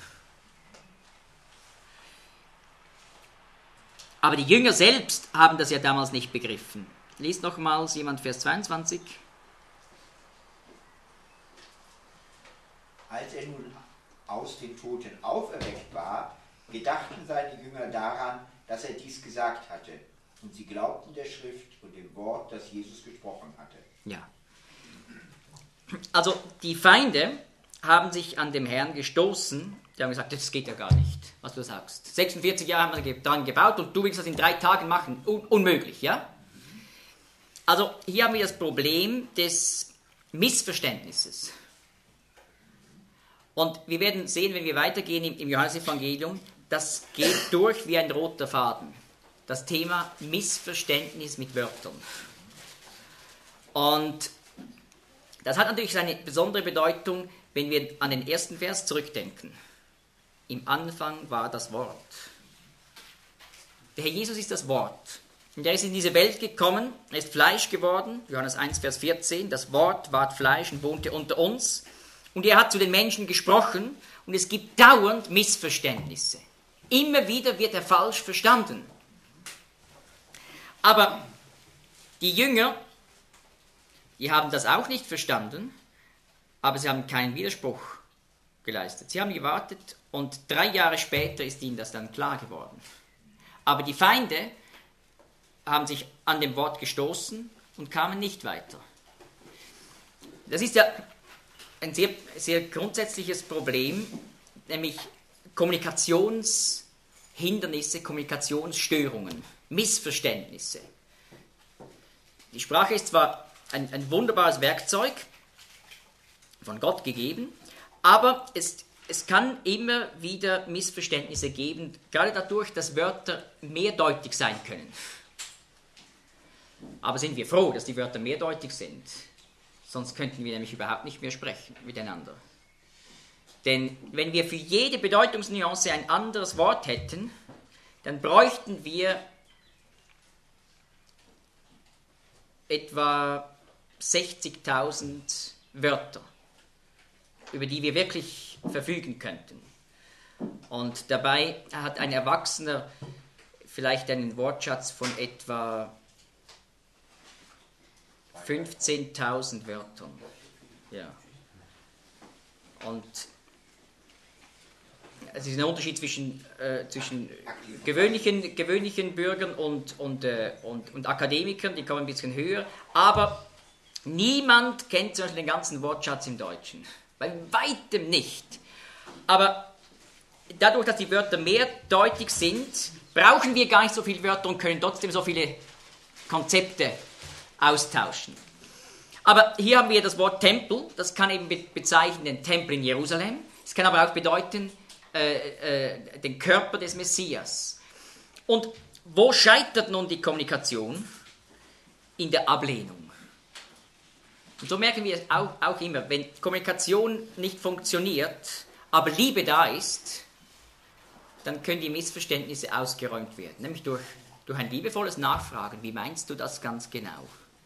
Aber die Jünger selbst haben das ja damals nicht begriffen. liest nochmals jemand Vers zweiundzwanzig. Als er nun aus den Toten auferweckt war, gedachten seine Jünger daran, dass er dies gesagt hatte. Und sie glaubten der Schrift und dem Wort, das Jesus gesprochen hatte. Ja. Also die Feinde haben sich an dem Herrn gestoßen. Die haben gesagt, das geht ja gar nicht, was du sagst. sechsundvierzig Jahre haben wir daran gebaut und du willst das in drei Tagen machen. Un- unmöglich, ja? Also hier haben wir das Problem des Missverständnisses. Und wir werden sehen, wenn wir weitergehen im, im Johannesevangelium, das geht durch wie ein roter Faden. Das Thema Missverständnis mit Wörtern. Und das hat natürlich seine besondere Bedeutung, wenn wir an den ersten Vers zurückdenken. Im Anfang war das Wort. Der Herr Jesus ist das Wort. Und er ist in diese Welt gekommen, er ist Fleisch geworden, Johannes eins, Vers vierzehn, das Wort ward Fleisch und wohnte unter uns. Und er hat zu den Menschen gesprochen und es gibt dauernd Missverständnisse. Immer wieder wird er falsch verstanden. Aber die Jünger, die haben das auch nicht verstanden, aber sie haben keinen Widerspruch geleistet. Sie haben gewartet und drei Jahre später ist ihnen das dann klar geworden. Aber die Feinde haben sich an dem Wort gestoßen und kamen nicht weiter. Das ist ja ein sehr, sehr grundsätzliches Problem, nämlich Kommunikationshindernisse, Kommunikationsstörungen, Missverständnisse. Die Sprache ist zwar ein, ein wunderbares Werkzeug, von Gott gegeben, aber es, es kann immer wieder Missverständnisse geben, gerade dadurch, dass Wörter mehrdeutig sein können. Aber sind wir froh, dass die Wörter mehrdeutig sind? Sonst könnten wir nämlich überhaupt nicht mehr sprechen miteinander. Denn wenn wir für jede Bedeutungsnuance ein anderes Wort hätten, dann bräuchten wir etwa sechzigtausend Wörter, über die wir wirklich verfügen könnten. Und dabei hat ein Erwachsener vielleicht einen Wortschatz von etwa fünfzehntausend Wörtern. Ja. Und es ist ein Unterschied zwischen, äh, zwischen gewöhnlichen, gewöhnlichen Bürgern und, und, äh, und, und Akademikern, die kommen ein bisschen höher. Aber niemand kennt zum Beispiel den ganzen Wortschatz im Deutschen. Bei weitem nicht. Aber dadurch, dass die Wörter mehrdeutig sind, brauchen wir gar nicht so viele Wörter und können trotzdem so viele Konzepte austauschen. Aber hier haben wir das Wort Tempel, das kann eben be- bezeichnen den Tempel in Jerusalem. Es kann aber auch bedeuten äh, äh, den Körper des Messias. Und wo scheitert nun die Kommunikation? In der Ablehnung. Und so merken wir es auch, auch immer, wenn Kommunikation nicht funktioniert, aber Liebe da ist, dann können die Missverständnisse ausgeräumt werden, nämlich durch, durch ein liebevolles Nachfragen. Wie meinst du das ganz genau?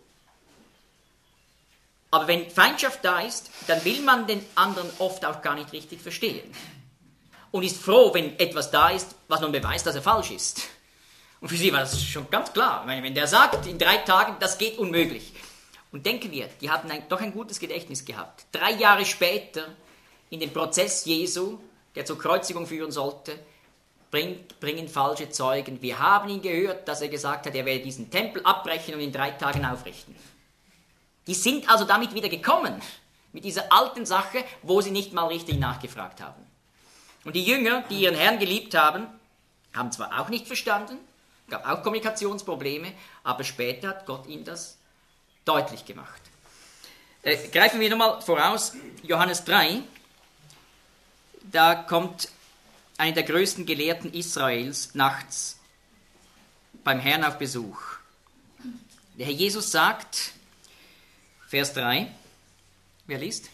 Aber wenn Feindschaft da ist, dann will man den anderen oft auch gar nicht richtig verstehen. Und ist froh, wenn etwas da ist, was nun beweist, dass er falsch ist. Und für sie war das schon ganz klar. Wenn der sagt, in drei Tagen, das geht unmöglich. Und denken wir, die hatten ein, doch ein gutes Gedächtnis gehabt. Drei Jahre später, in dem Prozess Jesu, der zur Kreuzigung führen sollte, bringt, bringen falsche Zeugen. Wir haben ihn gehört, dass er gesagt hat, er werde diesen Tempel abbrechen und in drei Tagen aufrichten. Die sind also damit wieder gekommen, mit dieser alten Sache, wo sie nicht mal richtig nachgefragt haben. Und die Jünger, die ihren Herrn geliebt haben, haben zwar auch nicht verstanden, gab auch Kommunikationsprobleme, aber später hat Gott ihnen das deutlich gemacht. Äh, greifen wir nochmal voraus, Johannes drei, da kommt einer der größten Gelehrten Israels nachts beim Herrn auf Besuch. Der Herr Jesus sagt, Vers drei, wer liest?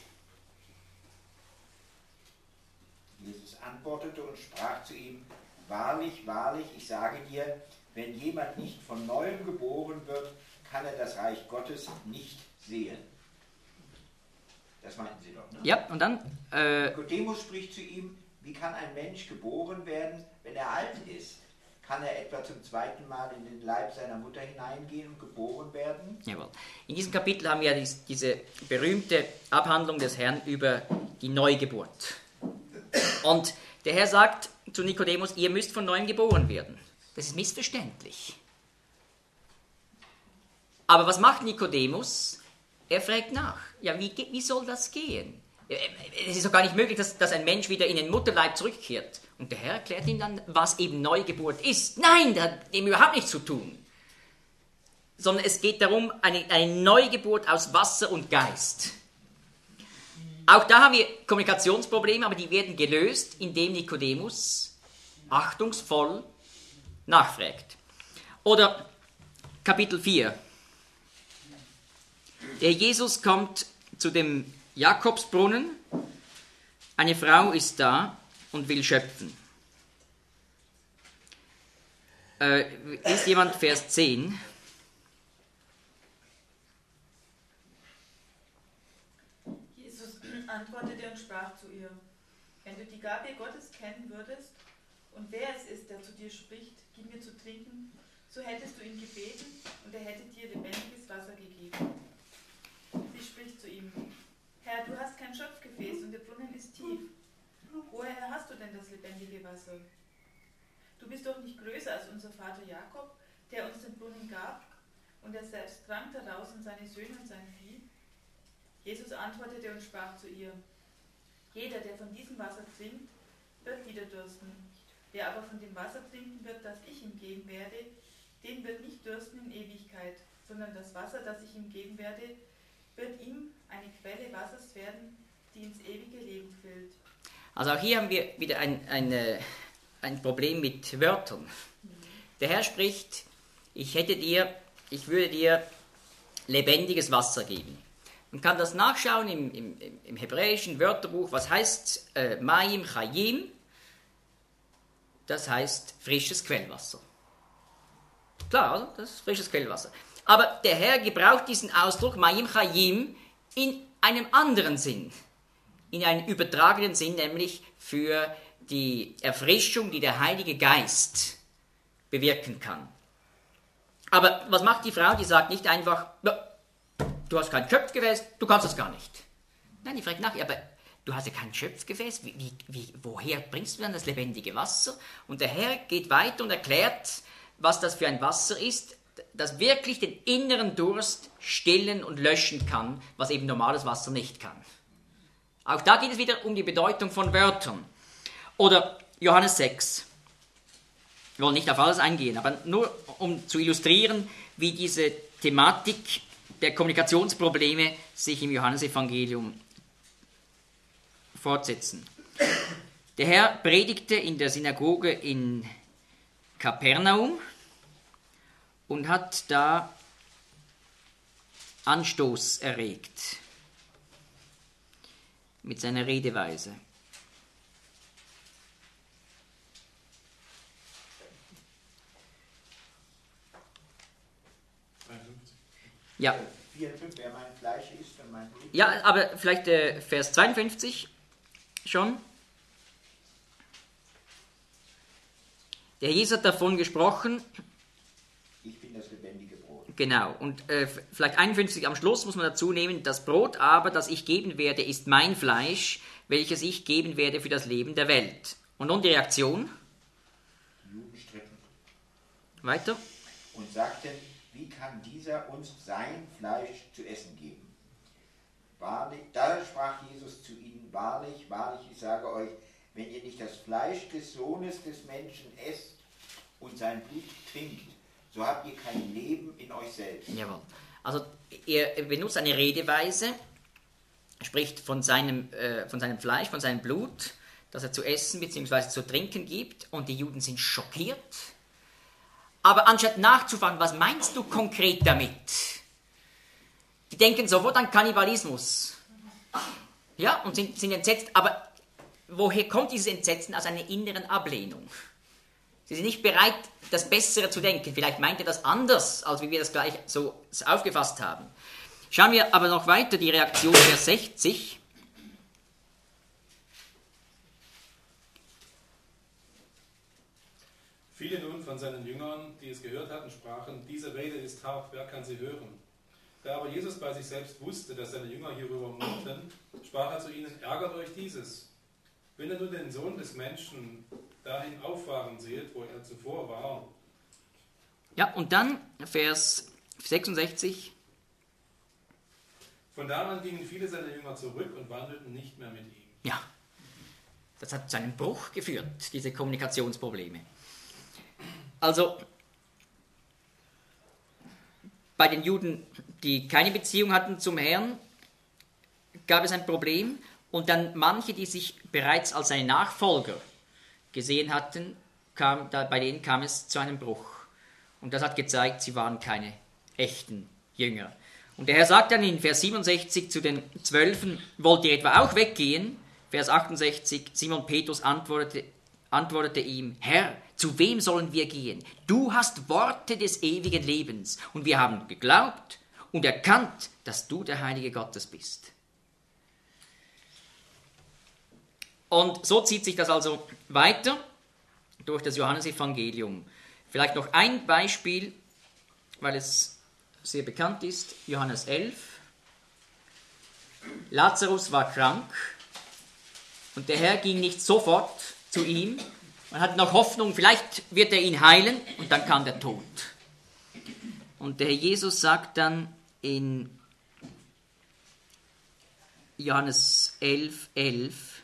Jesus antwortete und sprach zu ihm, wahrlich, wahrlich, ich sage dir, wenn jemand nicht von Neuem geboren wird, kann er das Reich Gottes nicht sehen. Das meinten Sie doch, ne? Ja, und dann? Äh, Nikodemus spricht zu ihm, wie kann ein Mensch geboren werden, wenn er alt ist? kann er etwa zum zweiten Mal in den Leib seiner Mutter hineingehen und geboren werden? Jawohl. In diesem Kapitel haben wir ja dies, diese berühmte Abhandlung des Herrn über die Neugeburt. Und der Herr sagt zu Nikodemus, ihr müsst von neuem geboren werden. Das ist missverständlich. Aber was macht Nikodemus? Er fragt nach. Ja, wie, wie soll das gehen? Es ist doch gar nicht möglich, dass, dass ein Mensch wieder in den Mutterleib zurückkehrt. Und der Herr erklärt ihm dann, was eben Neugeburt ist. Nein, das hat dem überhaupt nichts zu tun. Sondern es geht darum, eine, eine Neugeburt aus Wasser und Geist. Auch da haben wir Kommunikationsprobleme, aber die werden gelöst, indem Nikodemus achtungsvoll nachfragt. Oder Kapitel vier. Der Jesus kommt zu dem Jakobsbrunnen. Eine Frau ist da und will schöpfen. Äh, ist jemand Vers zehn? Jesus antwortete und sprach zu ihr: Wenn du die Gabe Gottes kennen würdest und wer es ist, der zu dir spricht, gib mir zu trinken, so hättest du ihn gebeten und er hätte dir lebendiges Wasser gegeben. Sie spricht zu ihm: Herr, du hast kein Schöpfgefäß und der Brunnen ist tief. Woher hast du denn das lebendige Wasser? Du bist doch nicht größer als unser Vater Jakob, der uns den Brunnen gab, und er selbst trank daraus und seine Söhne und sein Vieh. Jesus antwortete und sprach zu ihr: Jeder, der von diesem Wasser trinkt, wird wieder dürsten. Wer aber von dem Wasser trinken wird, das ich ihm geben werde, den wird nicht dürsten in Ewigkeit, sondern das Wasser, das ich ihm geben werde, wird ihm eine Quelle Wassers werden, die ins ewige Leben füllt. Also auch hier haben wir wieder ein, ein, ein Problem mit Wörtern. Der Herr spricht, ich hätte dir, ich würde dir lebendiges Wasser geben. Man kann das nachschauen im, im, im hebräischen Wörterbuch, was heißt äh, Mayim Chayim, das heißt frisches Quellwasser. Klar, also, das ist frisches Quellwasser. Aber der Herr gebraucht diesen Ausdruck Mayim Chayim in einem anderen Sinn, in einem übertragenen Sinn, nämlich für die Erfrischung, die der Heilige Geist bewirken kann. Aber was macht die Frau? Die sagt nicht einfach, du hast kein Schöpfgefäß, du kannst das gar nicht. Nein, die fragt nach, aber du hast ja kein Schöpfgefäß, wie, wie, wie, woher bringst du dann das lebendige Wasser? Und der Herr geht weiter und erklärt, was das für ein Wasser ist, das wirklich den inneren Durst stillen und löschen kann, was eben normales Wasser nicht kann. Auch da geht es wieder um die Bedeutung von Wörtern. Oder Johannes sechs. Wir wollen nicht auf alles eingehen, aber nur um zu illustrieren, wie diese Thematik der Kommunikationsprobleme sich im Johannesevangelium fortsetzen. Der Herr predigte in der Synagoge in Kapernaum und hat da Anstoß erregt mit seiner Redeweise. Ja. vierundfünfzig, wer mein Fleisch isst und mein Blut. Ja, aber vielleicht äh, Vers zweiundfünfzig schon. Der Jesus hat davon gesprochen. Ich bin das lebendige Brot. Genau, und äh, vielleicht einundfünfzig am Schluss muss man dazu nehmen, das Brot aber, das ich geben werde, ist mein Fleisch, welches ich geben werde für das Leben der Welt. Und nun die Reaktion. Die Juden stritten. Weiter. Und sagten, wie kann dieser uns sein Fleisch zu essen geben? Wahrlich, da sprach Jesus zu ihnen, wahrlich, wahrlich, ich sage euch, wenn ihr nicht das Fleisch des Sohnes des Menschen esst und sein Blut trinkt, so habt ihr kein Leben in euch selbst. Jawohl. Also er benutzt eine Redeweise, spricht von seinem, äh, von seinem Fleisch, von seinem Blut, das er zu essen bzw. zu trinken gibt, und die Juden sind schockiert. Aber anstatt nachzufragen, was meinst du konkret damit? Die denken sofort an Kannibalismus. Ja, und sind, sind entsetzt. Aber woher kommt dieses Entsetzen? Aus einer inneren Ablehnung. Sie sind nicht bereit, das Bessere zu denken. Vielleicht meint er das anders, als wie wir das gleich so aufgefasst haben. Schauen wir aber noch weiter, die Reaktion Vers sechzig. Viele nun von seinen Jüngern, die es gehört hatten, sprachen, diese Rede ist hart, wer kann sie hören? Da aber Jesus bei sich selbst wusste, dass seine Jünger hierüber murrten, sprach er zu ihnen, ärgert euch dieses. Wenn ihr nun den Sohn des Menschen dahin auffahren seht, wo er zuvor war. Ja, und dann Vers sechsundsechzig. Von da an gingen viele seiner Jünger zurück und wandelten nicht mehr mit ihm. Ja, das hat zu einem Bruch geführt, diese Kommunikationsprobleme. Also, bei den Juden, die keine Beziehung hatten zum Herrn, gab es ein Problem. Und dann manche, die sich bereits als seine Nachfolger gesehen hatten, kam, da, bei denen kam es zu einem Bruch. Und das hat gezeigt, sie waren keine echten Jünger. Und der Herr sagt dann in Vers siebenundsechzig zu den Zwölfen, wollt ihr etwa auch weggehen? Vers achtundsechzig, Simon Petrus antwortete, antwortete ihm, Herr, zu wem sollen wir gehen? Du hast Worte des ewigen Lebens und wir haben geglaubt und erkannt, dass du der Heilige Gottes bist. Und so zieht sich das also weiter durch das Johannesevangelium. Vielleicht noch ein Beispiel, weil es sehr bekannt ist, Johannes elf. Lazarus war krank und der Herr ging nicht sofort zu ihm. Man hatte noch Hoffnung, vielleicht wird er ihn heilen und dann kam der Tod. Und der Herr Jesus sagt dann in Johannes elf, elf,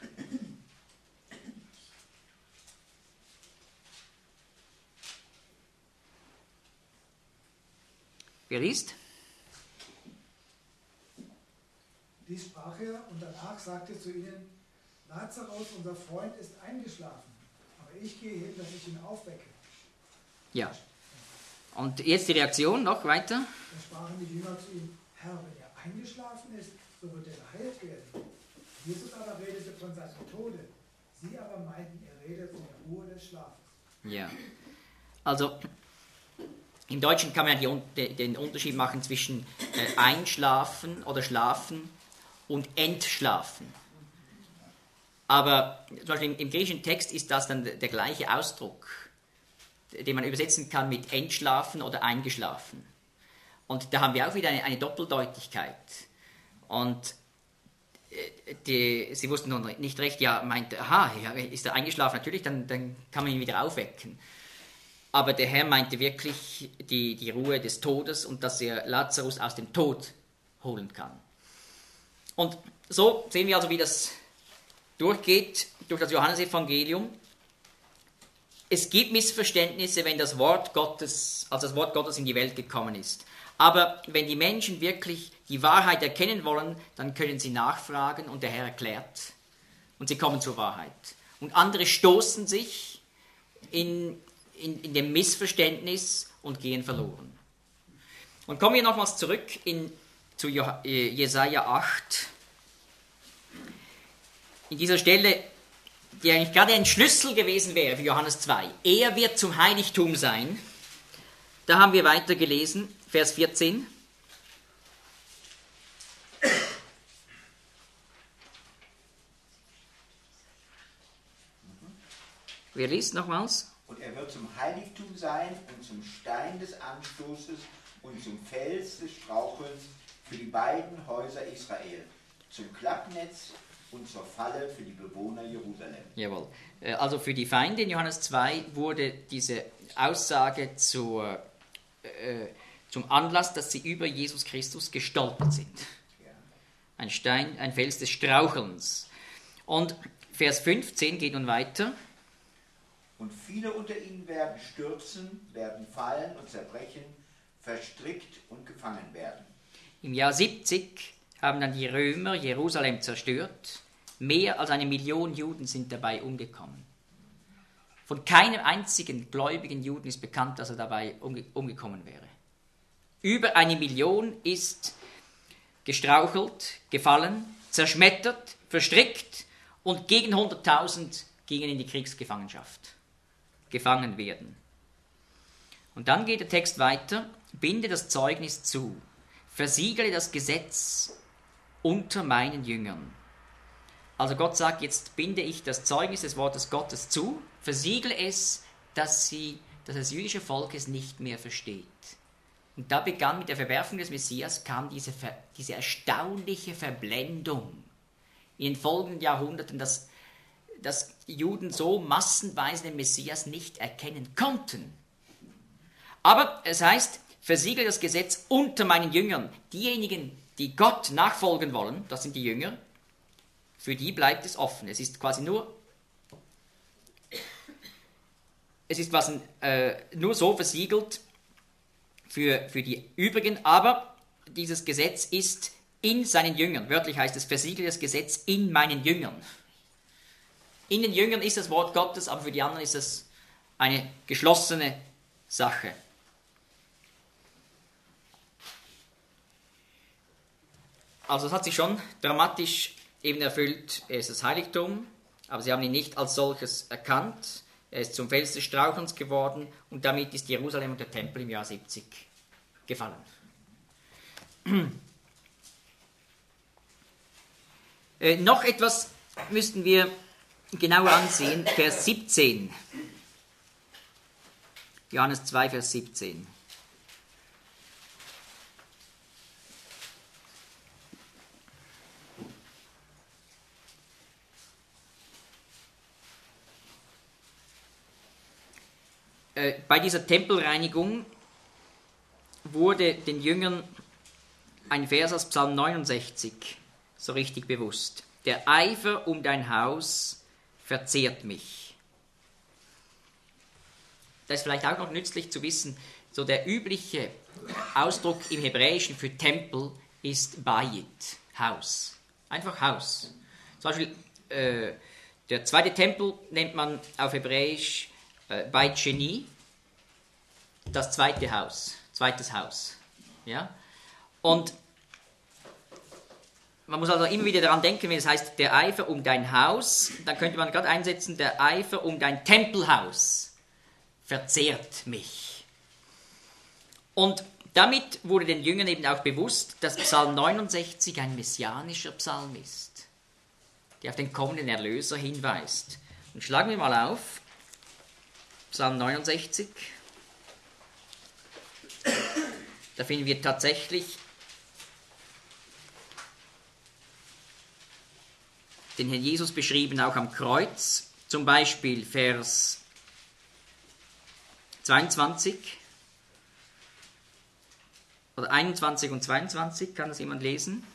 wer liest? Dies sprach er und danach sagte zu ihnen, Lazarus, unser Freund, ist eingeschlafen, aber ich gehe hin, dass ich ihn aufwecke. Ja. Und jetzt die Reaktion noch weiter. Da sprachen die Jünger zu ihm, Herr, wenn er eingeschlafen ist, so wird er geheilt werden. Jesus aber redete von seinem Tode. Sie aber meinten, er redet von der Ruhe des Schlafes. Ja. Also, im Deutschen kann man ja die, den Unterschied machen zwischen äh, Einschlafen oder Schlafen und Entschlafen. Aber zum Beispiel im, im griechischen Text ist das dann der, der gleiche Ausdruck, den man übersetzen kann mit Entschlafen oder Eingeschlafen. Und da haben wir auch wieder eine, eine Doppeldeutigkeit. Und äh, die, sie wussten noch nicht recht, ja, meint, aha, ja, ist er eingeschlafen? Natürlich, dann, dann kann man ihn wieder aufwecken. Aber der Herr meinte wirklich die, die Ruhe des Todes und dass er Lazarus aus dem Tod holen kann. Und so sehen wir also, wie das durchgeht durch das Johannesevangelium. Es gibt Missverständnisse, wenn das Wort Gottes, als das Wort Gottes in die Welt gekommen ist. Aber wenn die Menschen wirklich die Wahrheit erkennen wollen, dann können sie nachfragen und der Herr erklärt. Und sie kommen zur Wahrheit. Und andere stoßen sich in In, in dem Missverständnis und gehen verloren. Und kommen wir nochmals zurück in, zu Jesaja acht. In dieser Stelle, die eigentlich gerade ein Schlüssel gewesen wäre für Johannes zwei. Er wird zum Heiligtum sein. Da haben wir weiter gelesen, Vers vierzehn. Wer liest nochmals? Und er wird zum Heiligtum sein und zum Stein des Anstoßes und zum Fels des Strauchels für die beiden Häuser Israel, zum Klappnetz und zur Falle für die Bewohner Jerusalem. Jawohl. Also für die Feinde in Johannes zwei wurde diese Aussage zur, äh, zum Anlass, dass sie über Jesus Christus gestolpert sind. Ein Stein, ein Fels des Strauchelns. Und Vers fünfzehn geht nun weiter. Und viele unter ihnen werden stürzen, werden fallen und zerbrechen, verstrickt und gefangen werden. Im Jahr siebzig haben dann die Römer Jerusalem zerstört. Mehr als eine Million Juden sind dabei umgekommen. Von keinem einzigen gläubigen Juden ist bekannt, dass er dabei umge- umgekommen wäre. Über eine Million ist gestrauchelt, gefallen, zerschmettert, verstrickt und gegen hunderttausend gingen in die Kriegsgefangenschaft. Gefangen werden. Und dann geht der Text weiter, binde das Zeugnis zu, versiegle das Gesetz unter meinen Jüngern. Also Gott sagt, jetzt binde ich das Zeugnis des Wortes Gottes zu, versiegle es dass, sie, dass das jüdische Volk es nicht mehr versteht. Und da begann mit der Verwerfung des Messias, kam diese, Ver, diese erstaunliche Verblendung in den folgenden Jahrhunderten, dass, dass Juden so massenweise den Messias nicht erkennen konnten. Aber es heißt, versiegelt das Gesetz unter meinen Jüngern. Diejenigen, die Gott nachfolgen wollen, das sind die Jünger, für die bleibt es offen. Es ist quasi nur, es ist quasi, äh, nur so versiegelt für, für die übrigen, aber dieses Gesetz ist in seinen Jüngern. Wörtlich heißt es, versiegelt das Gesetz in meinen Jüngern. In den Jüngern ist das Wort Gottes, aber für die anderen ist es eine geschlossene Sache. Also es hat sich schon dramatisch eben erfüllt, er ist das Heiligtum, aber sie haben ihn nicht als solches erkannt. Er ist zum Fels des Strauchens geworden und damit ist Jerusalem und der Tempel im Jahr siebzig gefallen. äh, noch etwas müssten wir genauer ansehen, Vers siebzehn. Johannes zwei, Vers siebzehn. Bei dieser Tempelreinigung wurde den Jüngern ein Vers aus Psalm neunundsechzig so richtig bewusst. Der Eifer um dein Haus verzehrt mich. Das ist vielleicht auch noch nützlich zu wissen, so der übliche Ausdruck im Hebräischen für Tempel ist Bayit, Haus. Einfach Haus. Zum Beispiel äh, der zweite Tempel nennt man auf Hebräisch Beit Sheni, das zweite Haus, zweites Haus. Ja? Und man muss also immer wieder daran denken, wenn es heißt, der Eifer um dein Haus, dann könnte man gerade einsetzen, der Eifer um dein Tempelhaus verzehrt mich. Und damit wurde den Jüngern eben auch bewusst, dass Psalm neunundsechzig ein messianischer Psalm ist, der auf den kommenden Erlöser hinweist. Und schlagen wir mal auf, Psalm neunundsechzig, da finden wir tatsächlich den Herrn Jesus beschrieben, auch am Kreuz, zum Beispiel Vers zweiundzwanzig oder einundzwanzig und zweiundzwanzig, kann das jemand lesen?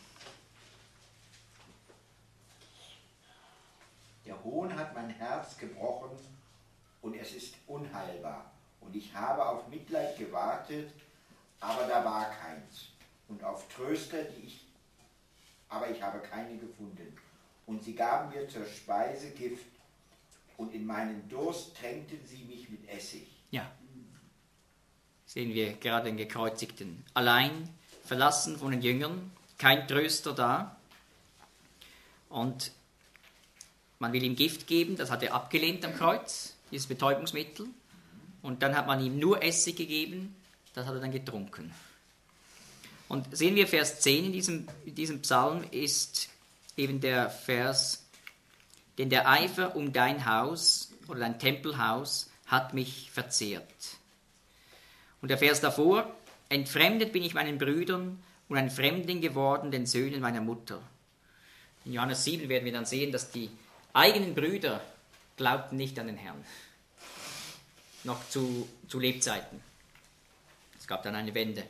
Der Hohn hat mein Herz gebrochen und es ist unheilbar. Und ich habe auf Mitleid gewartet, aber da war keins. Und auf Tröster, die ich, aber ich habe keine gefunden. Und sie gaben mir zur Speise Gift, und in meinen Durst tränkten sie mich mit Essig. Ja, sehen wir gerade den Gekreuzigten. Allein, verlassen von den Jüngern, kein Tröster da. Und man will ihm Gift geben, das hat er abgelehnt am Kreuz, dieses Betäubungsmittel. Und dann hat man ihm nur Essig gegeben, das hat er dann getrunken. Und sehen wir Vers zehn in diesem, in diesem Psalm ist eben der Vers, denn der Eifer um dein Haus oder dein Tempelhaus hat mich verzehrt. Und der Vers davor, entfremdet bin ich meinen Brüdern und ein Fremdling geworden den Söhnen meiner Mutter. In Johannes sieben werden wir dann sehen, dass die eigenen Brüder glaubten nicht an den Herrn. Noch zu, zu Lebzeiten. Es gab dann eine Wende.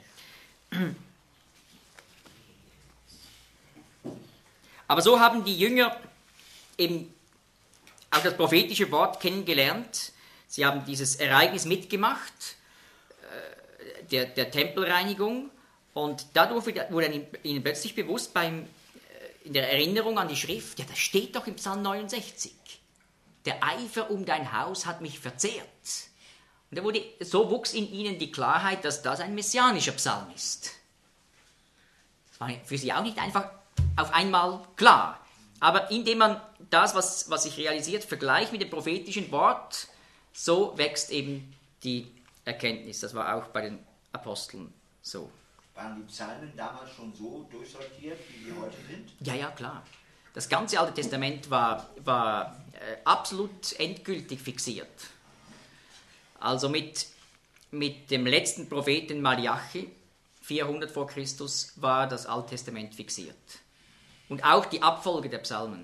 Aber so haben die Jünger eben auch das prophetische Wort kennengelernt. Sie haben dieses Ereignis mitgemacht, äh, der, der Tempelreinigung, und dadurch wurde ihnen plötzlich bewusst beim, äh, in der Erinnerung an die Schrift, ja, das steht doch im Psalm neunundsechzig. Der Eifer um dein Haus hat mich verzehrt. Und da wurde, so wuchs in ihnen die Klarheit, dass das ein messianischer Psalm ist. Das war für sie auch nicht einfach auf einmal klar. Aber indem man das, was, was sich realisiert, vergleicht mit dem prophetischen Wort, so wächst eben die Erkenntnis. Das war auch bei den Aposteln so. Waren die Psalmen damals schon so durchsortiert, wie sie heute sind? Ja, ja, klar. Das ganze Alte Testament war, war äh, absolut endgültig fixiert. Also mit, mit dem letzten Propheten Malachi, vierhundert vor Christus, war das Alte Testament fixiert. Und auch die Abfolge der Psalmen.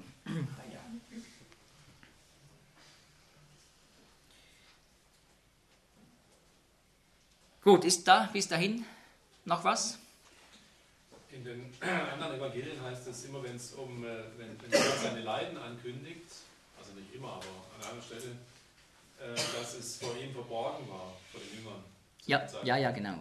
Gut, ist da bis dahin noch was? In den anderen Evangelien heißt es immer, wenn es um, wenn, wenn Gott seine Leiden ankündigt, also nicht immer, aber an einer Stelle, äh, dass es vor ihm verborgen war, vor den Jüngern. Ja, ja, ja, genau.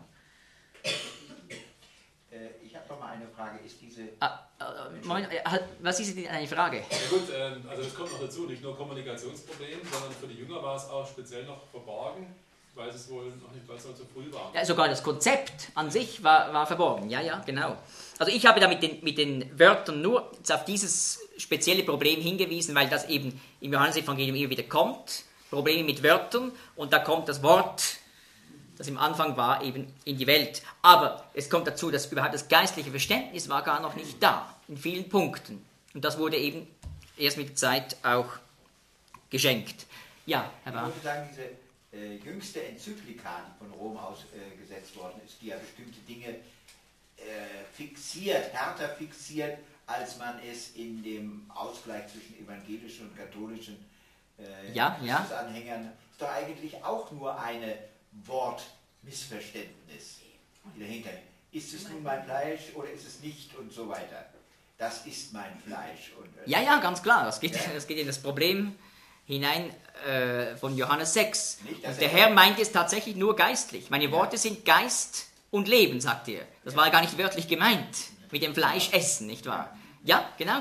Äh, ich habe noch mal eine Frage. Ist diese... Ah, äh, Moment, äh, was ist denn eine Frage? Ja gut, äh, also das kommt noch dazu, nicht nur Kommunikationsproblem, sondern für die Jünger war es auch speziell noch verborgen, weil es wohl noch nicht, weil es noch zu früh war. Ja, sogar das Konzept an sich war, war verborgen, ja, ja, genau. Also ich habe da mit den, mit den Wörtern nur auf dieses spezielle Problem hingewiesen, weil das eben im Johannesevangelium immer wieder kommt, Probleme mit Wörtern, und da kommt das Wort, das im Anfang war, eben in die Welt. Aber es kommt dazu, dass überhaupt das geistliche Verständnis war gar noch nicht da, in vielen Punkten. Und das wurde eben erst mit der Zeit auch geschenkt. Ja, Herr Ich Bahn. würde sagen, diese äh, jüngste Enzyklika, die von Rom ausgesetzt äh, worden ist, die ja bestimmte Dinge äh, fixiert, härter fixiert, als man es in dem Ausgleich zwischen evangelischen und katholischen äh, Ja, ja. Anhängern, ist doch eigentlich auch nur eine Wortmissverständnis, die dahinter ist. Ist es nun mein Fleisch oder ist es nicht und so weiter. Das ist mein Fleisch. Und, äh, Ja, ja, ganz klar. Das geht, Ja. das geht in das Problem hinein äh, von Johannes sechs. Nicht, dass Und der er- Herr meint es tatsächlich nur geistlich. Meine Worte sind Geist und Leben, sagt er. Das war gar nicht wörtlich gemeint. Mit dem Fleisch essen, nicht wahr? Ja, genau.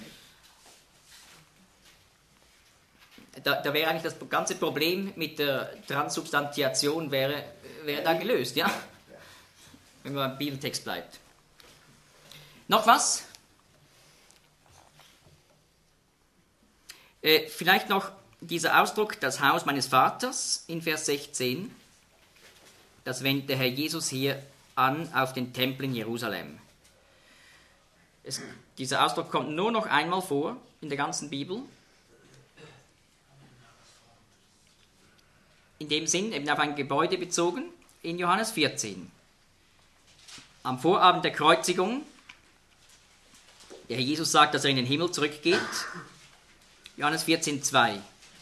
Da, da wäre eigentlich das ganze Problem mit der Transsubstantiation wäre, wäre da gelöst, ja? Wenn man beim Bibeltext bleibt. Noch was? Äh, vielleicht noch dieser Ausdruck, das Haus meines Vaters in Vers sechzehn. Das wendet der Herr Jesus hier an auf den Tempel in Jerusalem. Es, dieser Ausdruck kommt nur noch einmal vor in der ganzen Bibel. In dem Sinn eben auf ein Gebäude bezogen, in Johannes vierzehn. Am Vorabend der Kreuzigung, der Herr Jesus sagt, dass er in den Himmel zurückgeht. Johannes vierzehn, zwei.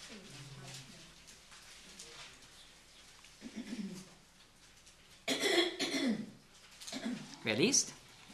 Wer liest?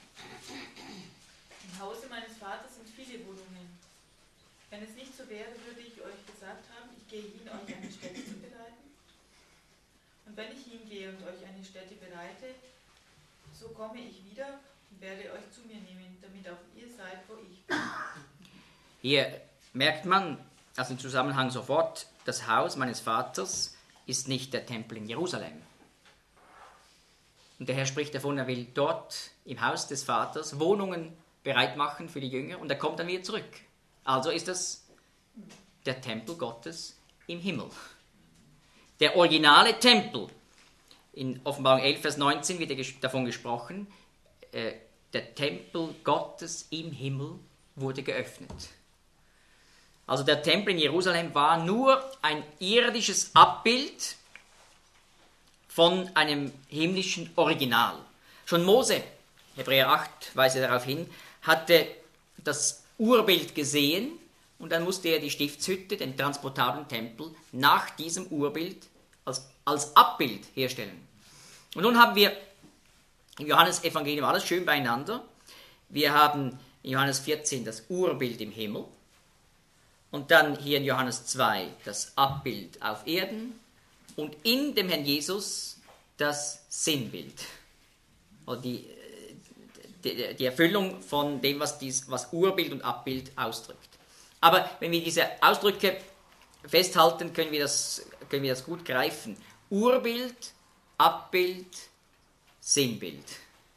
Im Hause meines Vaters sind viele Wohnungen. Wenn es nicht so wäre, würde ich euch gesagt haben, ich gehe hin, euch eine Stätte zu bereiten. Und wenn ich hingehe und euch eine Stätte bereite, so komme ich wieder und werde euch zu mir nehmen, damit auch ihr seid, wo ich bin. Hier merkt man, also im Zusammenhang sofort, das Haus meines Vaters ist nicht der Tempel in Jerusalem. Und der Herr spricht davon, er will dort im Haus des Vaters Wohnungen bereit machen für die Jünger und er kommt dann wieder zurück. Also ist das der Tempel Gottes im Himmel. Der originale Tempel. In Offenbarung elf, Vers neunzehn wird davon gesprochen, äh, der Tempel Gottes im Himmel wurde geöffnet. Also der Tempel in Jerusalem war nur ein irdisches Abbild von einem himmlischen Original. Schon Mose, Hebräer acht weist darauf hin, hatte das Urbild gesehen und dann musste er die Stiftshütte, den transportablen Tempel, nach diesem Urbild als, als Abbild herstellen. Und nun haben wir im Johannesevangelium alles schön beieinander. Wir haben in Johannes vierzehn das Urbild im Himmel und dann hier in Johannes zwei das Abbild auf Erden und in dem Herrn Jesus das Sinnbild. Oder die, die, die Erfüllung von dem, was, dies, was Urbild und Abbild ausdrückt. Aber wenn wir diese Ausdrücke festhalten, können wir das, können wir das gut greifen. Urbild, Abbild, Sinnbild.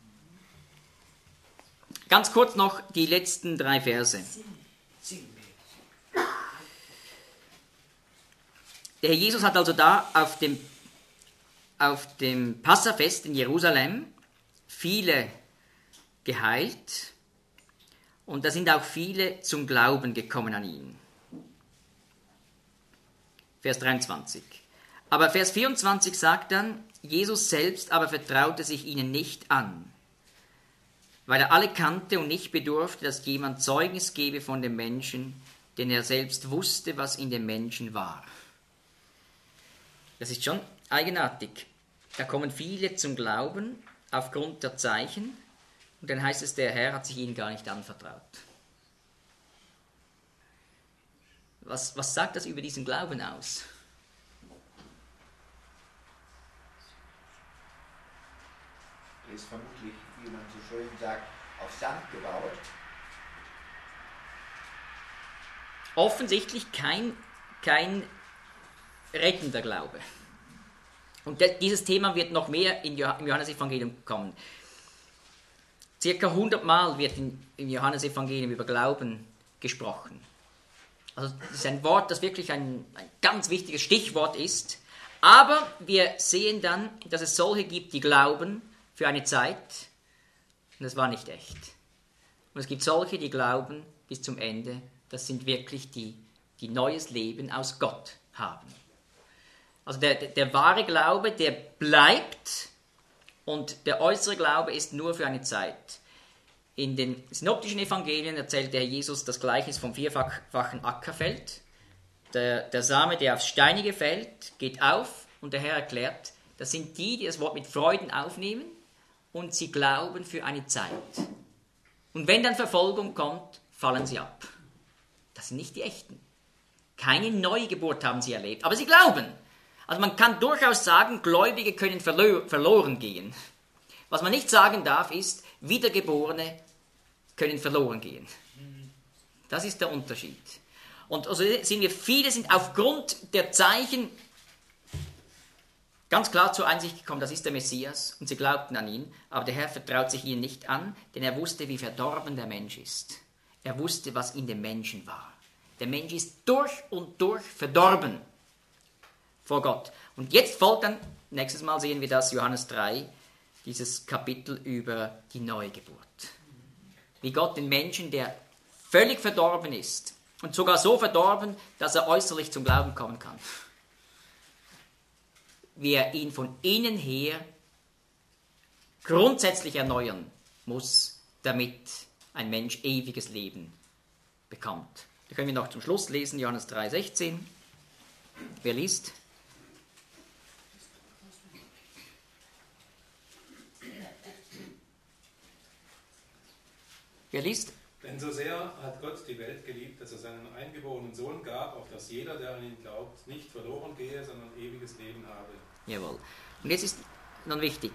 Ganz kurz noch die letzten drei Verse. Der Herr Jesus hat also da auf dem, auf dem Passafest in Jerusalem viele geheilt und da sind auch viele zum Glauben gekommen an ihn. Vers dreiundzwanzig. Aber Vers vierundzwanzig sagt dann, Jesus selbst aber vertraute sich ihnen nicht an, weil er alle kannte und nicht bedurfte, dass jemand Zeugnis gebe von dem Menschen, denn er selbst wusste, was in dem Menschen war. Das ist schon eigenartig. Da kommen viele zum Glauben aufgrund der Zeichen und dann heißt es, der Herr hat sich ihnen gar nicht anvertraut. Was, was sagt das über diesen Glauben aus? Er ist vermutlich, wie man so schön sagt, auf Sand gebaut. Offensichtlich kein, kein rettender Glaube. Und dieses Thema wird noch mehr im Johannesevangelium kommen. Circa hundert Mal wird im Johannesevangelium über Glauben gesprochen. Also das ist ein Wort, das wirklich ein, ein ganz wichtiges Stichwort ist. Aber wir sehen dann, dass es solche gibt, die glauben für eine Zeit und das war nicht echt. Und es gibt solche, die glauben bis zum Ende. Das sind wirklich die, die neues Leben aus Gott haben. Also der, der, der wahre Glaube, der bleibt und der äußere Glaube ist nur für eine Zeit. In den synoptischen Evangelien erzählt der Jesus das Gleichnis vom vierfachen Ackerfeld. Der, der Same, der aufs Steinige fällt, geht auf und der Herr erklärt, das sind die, die das Wort mit Freuden aufnehmen und sie glauben für eine Zeit. Und wenn dann Verfolgung kommt, fallen sie ab. Das sind nicht die Echten. Keine Neugeburt haben sie erlebt, aber sie glauben. Also man kann durchaus sagen, Gläubige können verlo- verloren gehen. Was man nicht sagen darf, ist, Wiedergeborene können verloren gehen. Das ist der Unterschied. Und also sehen wir, viele sind aufgrund der Zeichen ganz klar zur Einsicht gekommen, das ist der Messias und sie glaubten an ihn, aber der Herr vertraut sich ihnen nicht an, denn er wusste, wie verdorben der Mensch ist. Er wusste, was in dem Menschen war. Der Mensch ist durch und durch verdorben vor Gott. Und jetzt folgt dann, nächstes Mal sehen wir das, Johannes drei, dieses Kapitel über die Neugeburt. Wie Gott den Menschen, der völlig verdorben ist, und sogar so verdorben, dass er äußerlich zum Glauben kommen kann, wie er ihn von innen her grundsätzlich erneuern muss, damit ein Mensch ewiges Leben bekommt. Da können wir noch zum Schluss lesen, Johannes drei, sechzehn. Wer liest? Wer liest? Denn so sehr hat Gott die Welt geliebt, dass er seinen eingeborenen Sohn gab, auf dass jeder, der an ihn glaubt, nicht verloren gehe, sondern ewiges Leben habe. Jawohl. Und jetzt ist nun wichtig,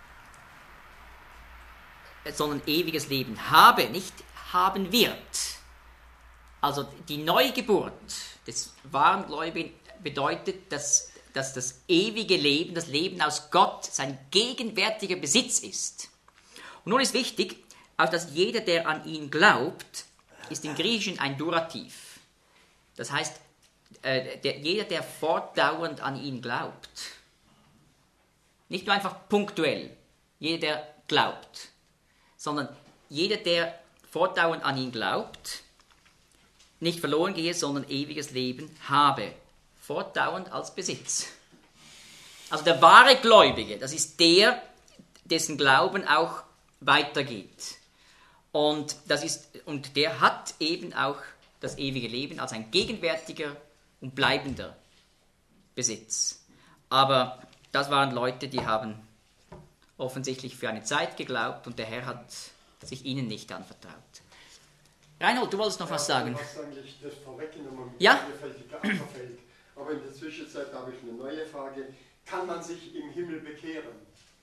sondern ewiges Leben habe, nicht haben wird. Also die Neugeburt des wahren Gläubigen bedeutet, dass, dass das ewige Leben, das Leben aus Gott, sein gegenwärtiger Besitz ist. Und nun ist wichtig, auch dass jeder, der an ihn glaubt, ist im Griechischen ein Durativ. Das heißt, äh, der, jeder, der fortdauernd an ihn glaubt. Nicht nur einfach punktuell, jeder, der glaubt, sondern jeder, der fortdauernd an ihn glaubt, nicht verloren gehe, sondern ewiges Leben habe. Fortdauernd als Besitz. Also der wahre Gläubige, das ist der, dessen Glauben auch weitergeht. Und, das ist, und der hat eben auch das ewige Leben als ein gegenwärtiger und bleibender Besitz. Aber das waren Leute, die haben offensichtlich für eine Zeit geglaubt und der Herr hat sich ihnen nicht anvertraut. Reinhold, du wolltest noch was sagen? Du hast eigentlich das vorweggenommen mit ja? dem Ackerfeld. Aber in der Zwischenzeit habe ich eine neue Frage. Kann man sich im Himmel bekehren?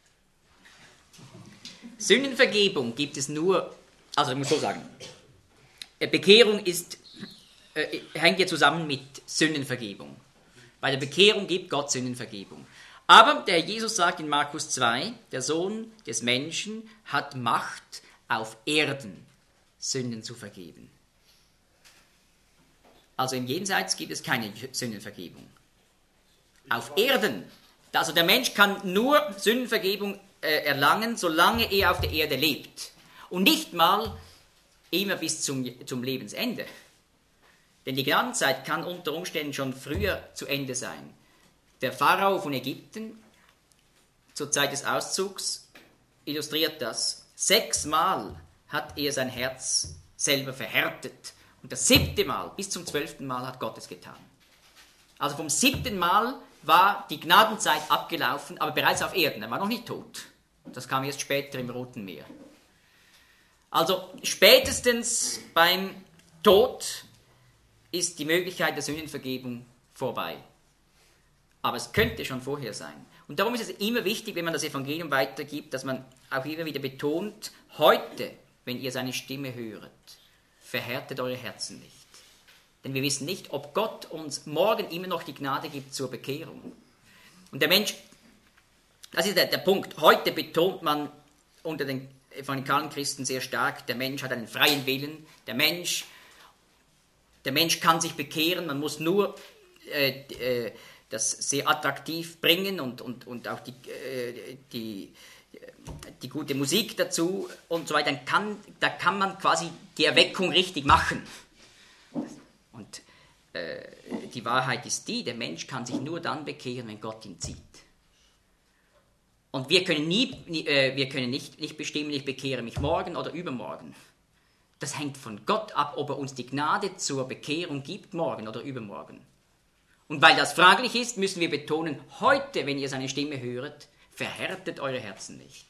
Sündenvergebung gibt es nur, also ich muss so sagen, Bekehrung ist, äh, hängt ja zusammen mit Sündenvergebung. Bei der Bekehrung gibt Gott Sündenvergebung. Aber der Herr Jesus sagt in Markus zwei, der Sohn des Menschen hat Macht auf Erden, Sünden zu vergeben. Also im Jenseits gibt es keine Sündenvergebung. Auf Erden. Also der Mensch kann nur Sündenvergebung äh, erlangen, solange er auf der Erde lebt. Und nicht mal immer bis zum, zum Lebensende. Denn die Gnadenzeit kann unter Umständen schon früher zu Ende sein. Der Pharao von Ägypten zur Zeit des Auszugs illustriert das. Sechsmal hat er sein Herz selber verhärtet. Und das siebte Mal, bis zum zwölften Mal hat Gott es getan. Also vom siebten Mal war die Gnadenzeit abgelaufen, aber bereits auf Erden. Er war noch nicht tot. Das kam erst später im Roten Meer. Also spätestens beim Tod ist die Möglichkeit der Sündenvergebung vorbei. Aber es könnte schon vorher sein. Und darum ist es immer wichtig, wenn man das Evangelium weitergibt, dass man auch immer wieder betont, heute, wenn ihr seine Stimme höret, verhärtet eure Herzen nicht. Denn wir wissen nicht, ob Gott uns morgen immer noch die Gnade gibt zur Bekehrung. Und der Mensch, das ist der, der Punkt, heute betont man unter den evangelikalen Christen sehr stark, der Mensch hat einen freien Willen, der Mensch, der Mensch kann sich bekehren, man muss nur äh, äh, das sehr attraktiv bringen und, und, und auch die, äh, die, die gute Musik dazu und so weiter, dann kann, da kann man quasi die Erweckung richtig machen. Und äh, die Wahrheit ist die, der Mensch kann sich nur dann bekehren, wenn Gott ihn zieht. Und wir können, nie, nie, äh, wir können nicht, nicht bestimmen, ich bekehre mich morgen oder übermorgen. Das hängt von Gott ab, ob er uns die Gnade zur Bekehrung gibt, morgen oder übermorgen. Und weil das fraglich ist, müssen wir betonen, heute, wenn ihr seine Stimme höret, verhärtet eure Herzen nicht.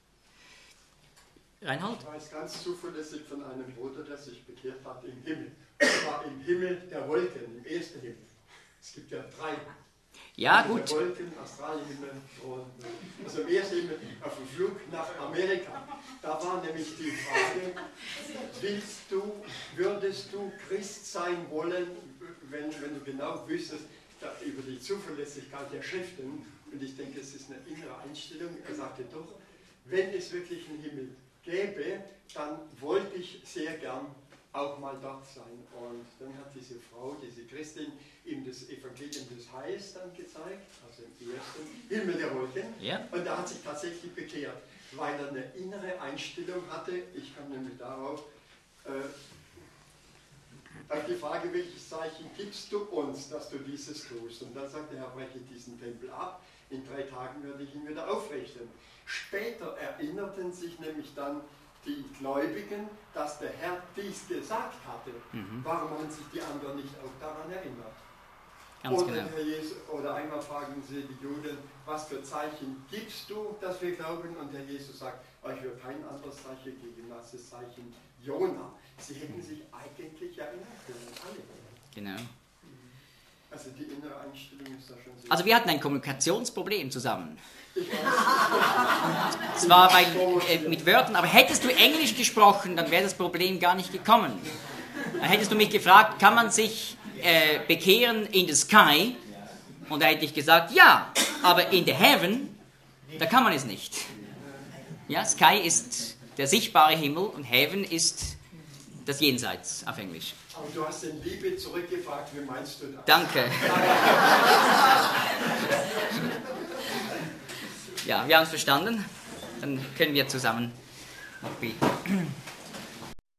Reinhold? Ich weiß ganz zuverlässig von einem Bruder, der sich bekehrt hat im Himmel. Er war im Himmel der Wolken, im ersten Himmel. Es gibt ja drei. Ja, gut. Der Wolken, Astralhimmel und also im ersten Himmel auf dem Flug nach Amerika. Da war nämlich die Frage, willst du, würdest du Christ sein wollen, wenn, wenn du genau wüsstest da, über die Zuverlässigkeit der Schriften? Und ich denke, es ist eine innere Einstellung. Er sagte doch, wenn es wirklich einen Himmel gäbe, dann wollte ich sehr gern auch mal dort sein. Und dann hat diese Frau, diese Christin, ihm das Evangelium des Heils dann gezeigt, also im ersten Himmel der Wolken. Ja. Und er hat sich tatsächlich bekehrt, weil er eine innere Einstellung hatte. Ich komme nämlich darauf, äh, auf die Frage, welches Zeichen gibst du uns, dass du dieses tust? Und dann sagte er, breche diesen Tempel ab, in drei Tagen werde ich ihn wieder aufrichten. Später erinnerten sich nämlich dann die Gläubigen, dass der Herr dies gesagt hatte. Mhm. Warum haben sich die anderen nicht auch daran erinnert? Ganz oder, genau. Herr Jesus, oder einmal fragen sie die Juden, was für Zeichen gibst du, dass wir glauben? Und Herr Jesus sagt, euch wird kein anderes Zeichen geben als das Zeichen Jona. Sie hätten sich eigentlich erinnern können, alle. Genau. Also die innere Einstellung ist da schon sehr... Also wir hatten ein Kommunikationsproblem zusammen. Ich weiß. Zwar bei, äh, mit Wörtern, aber hättest du Englisch gesprochen, dann wäre das Problem gar nicht gekommen. Dann hättest du mich gefragt, kann man sich äh, bekehren in the sky? Und da hätte ich gesagt, ja, aber in the heaven, da kann man es nicht. Ja, sky ist der sichtbare Himmel und heaven ist das Jenseits auf Englisch. Aber du hast in Liebe zurückgefragt, wie meinst du das? Danke. Ja, wir haben es verstanden. Dann können wir zusammen noch beten.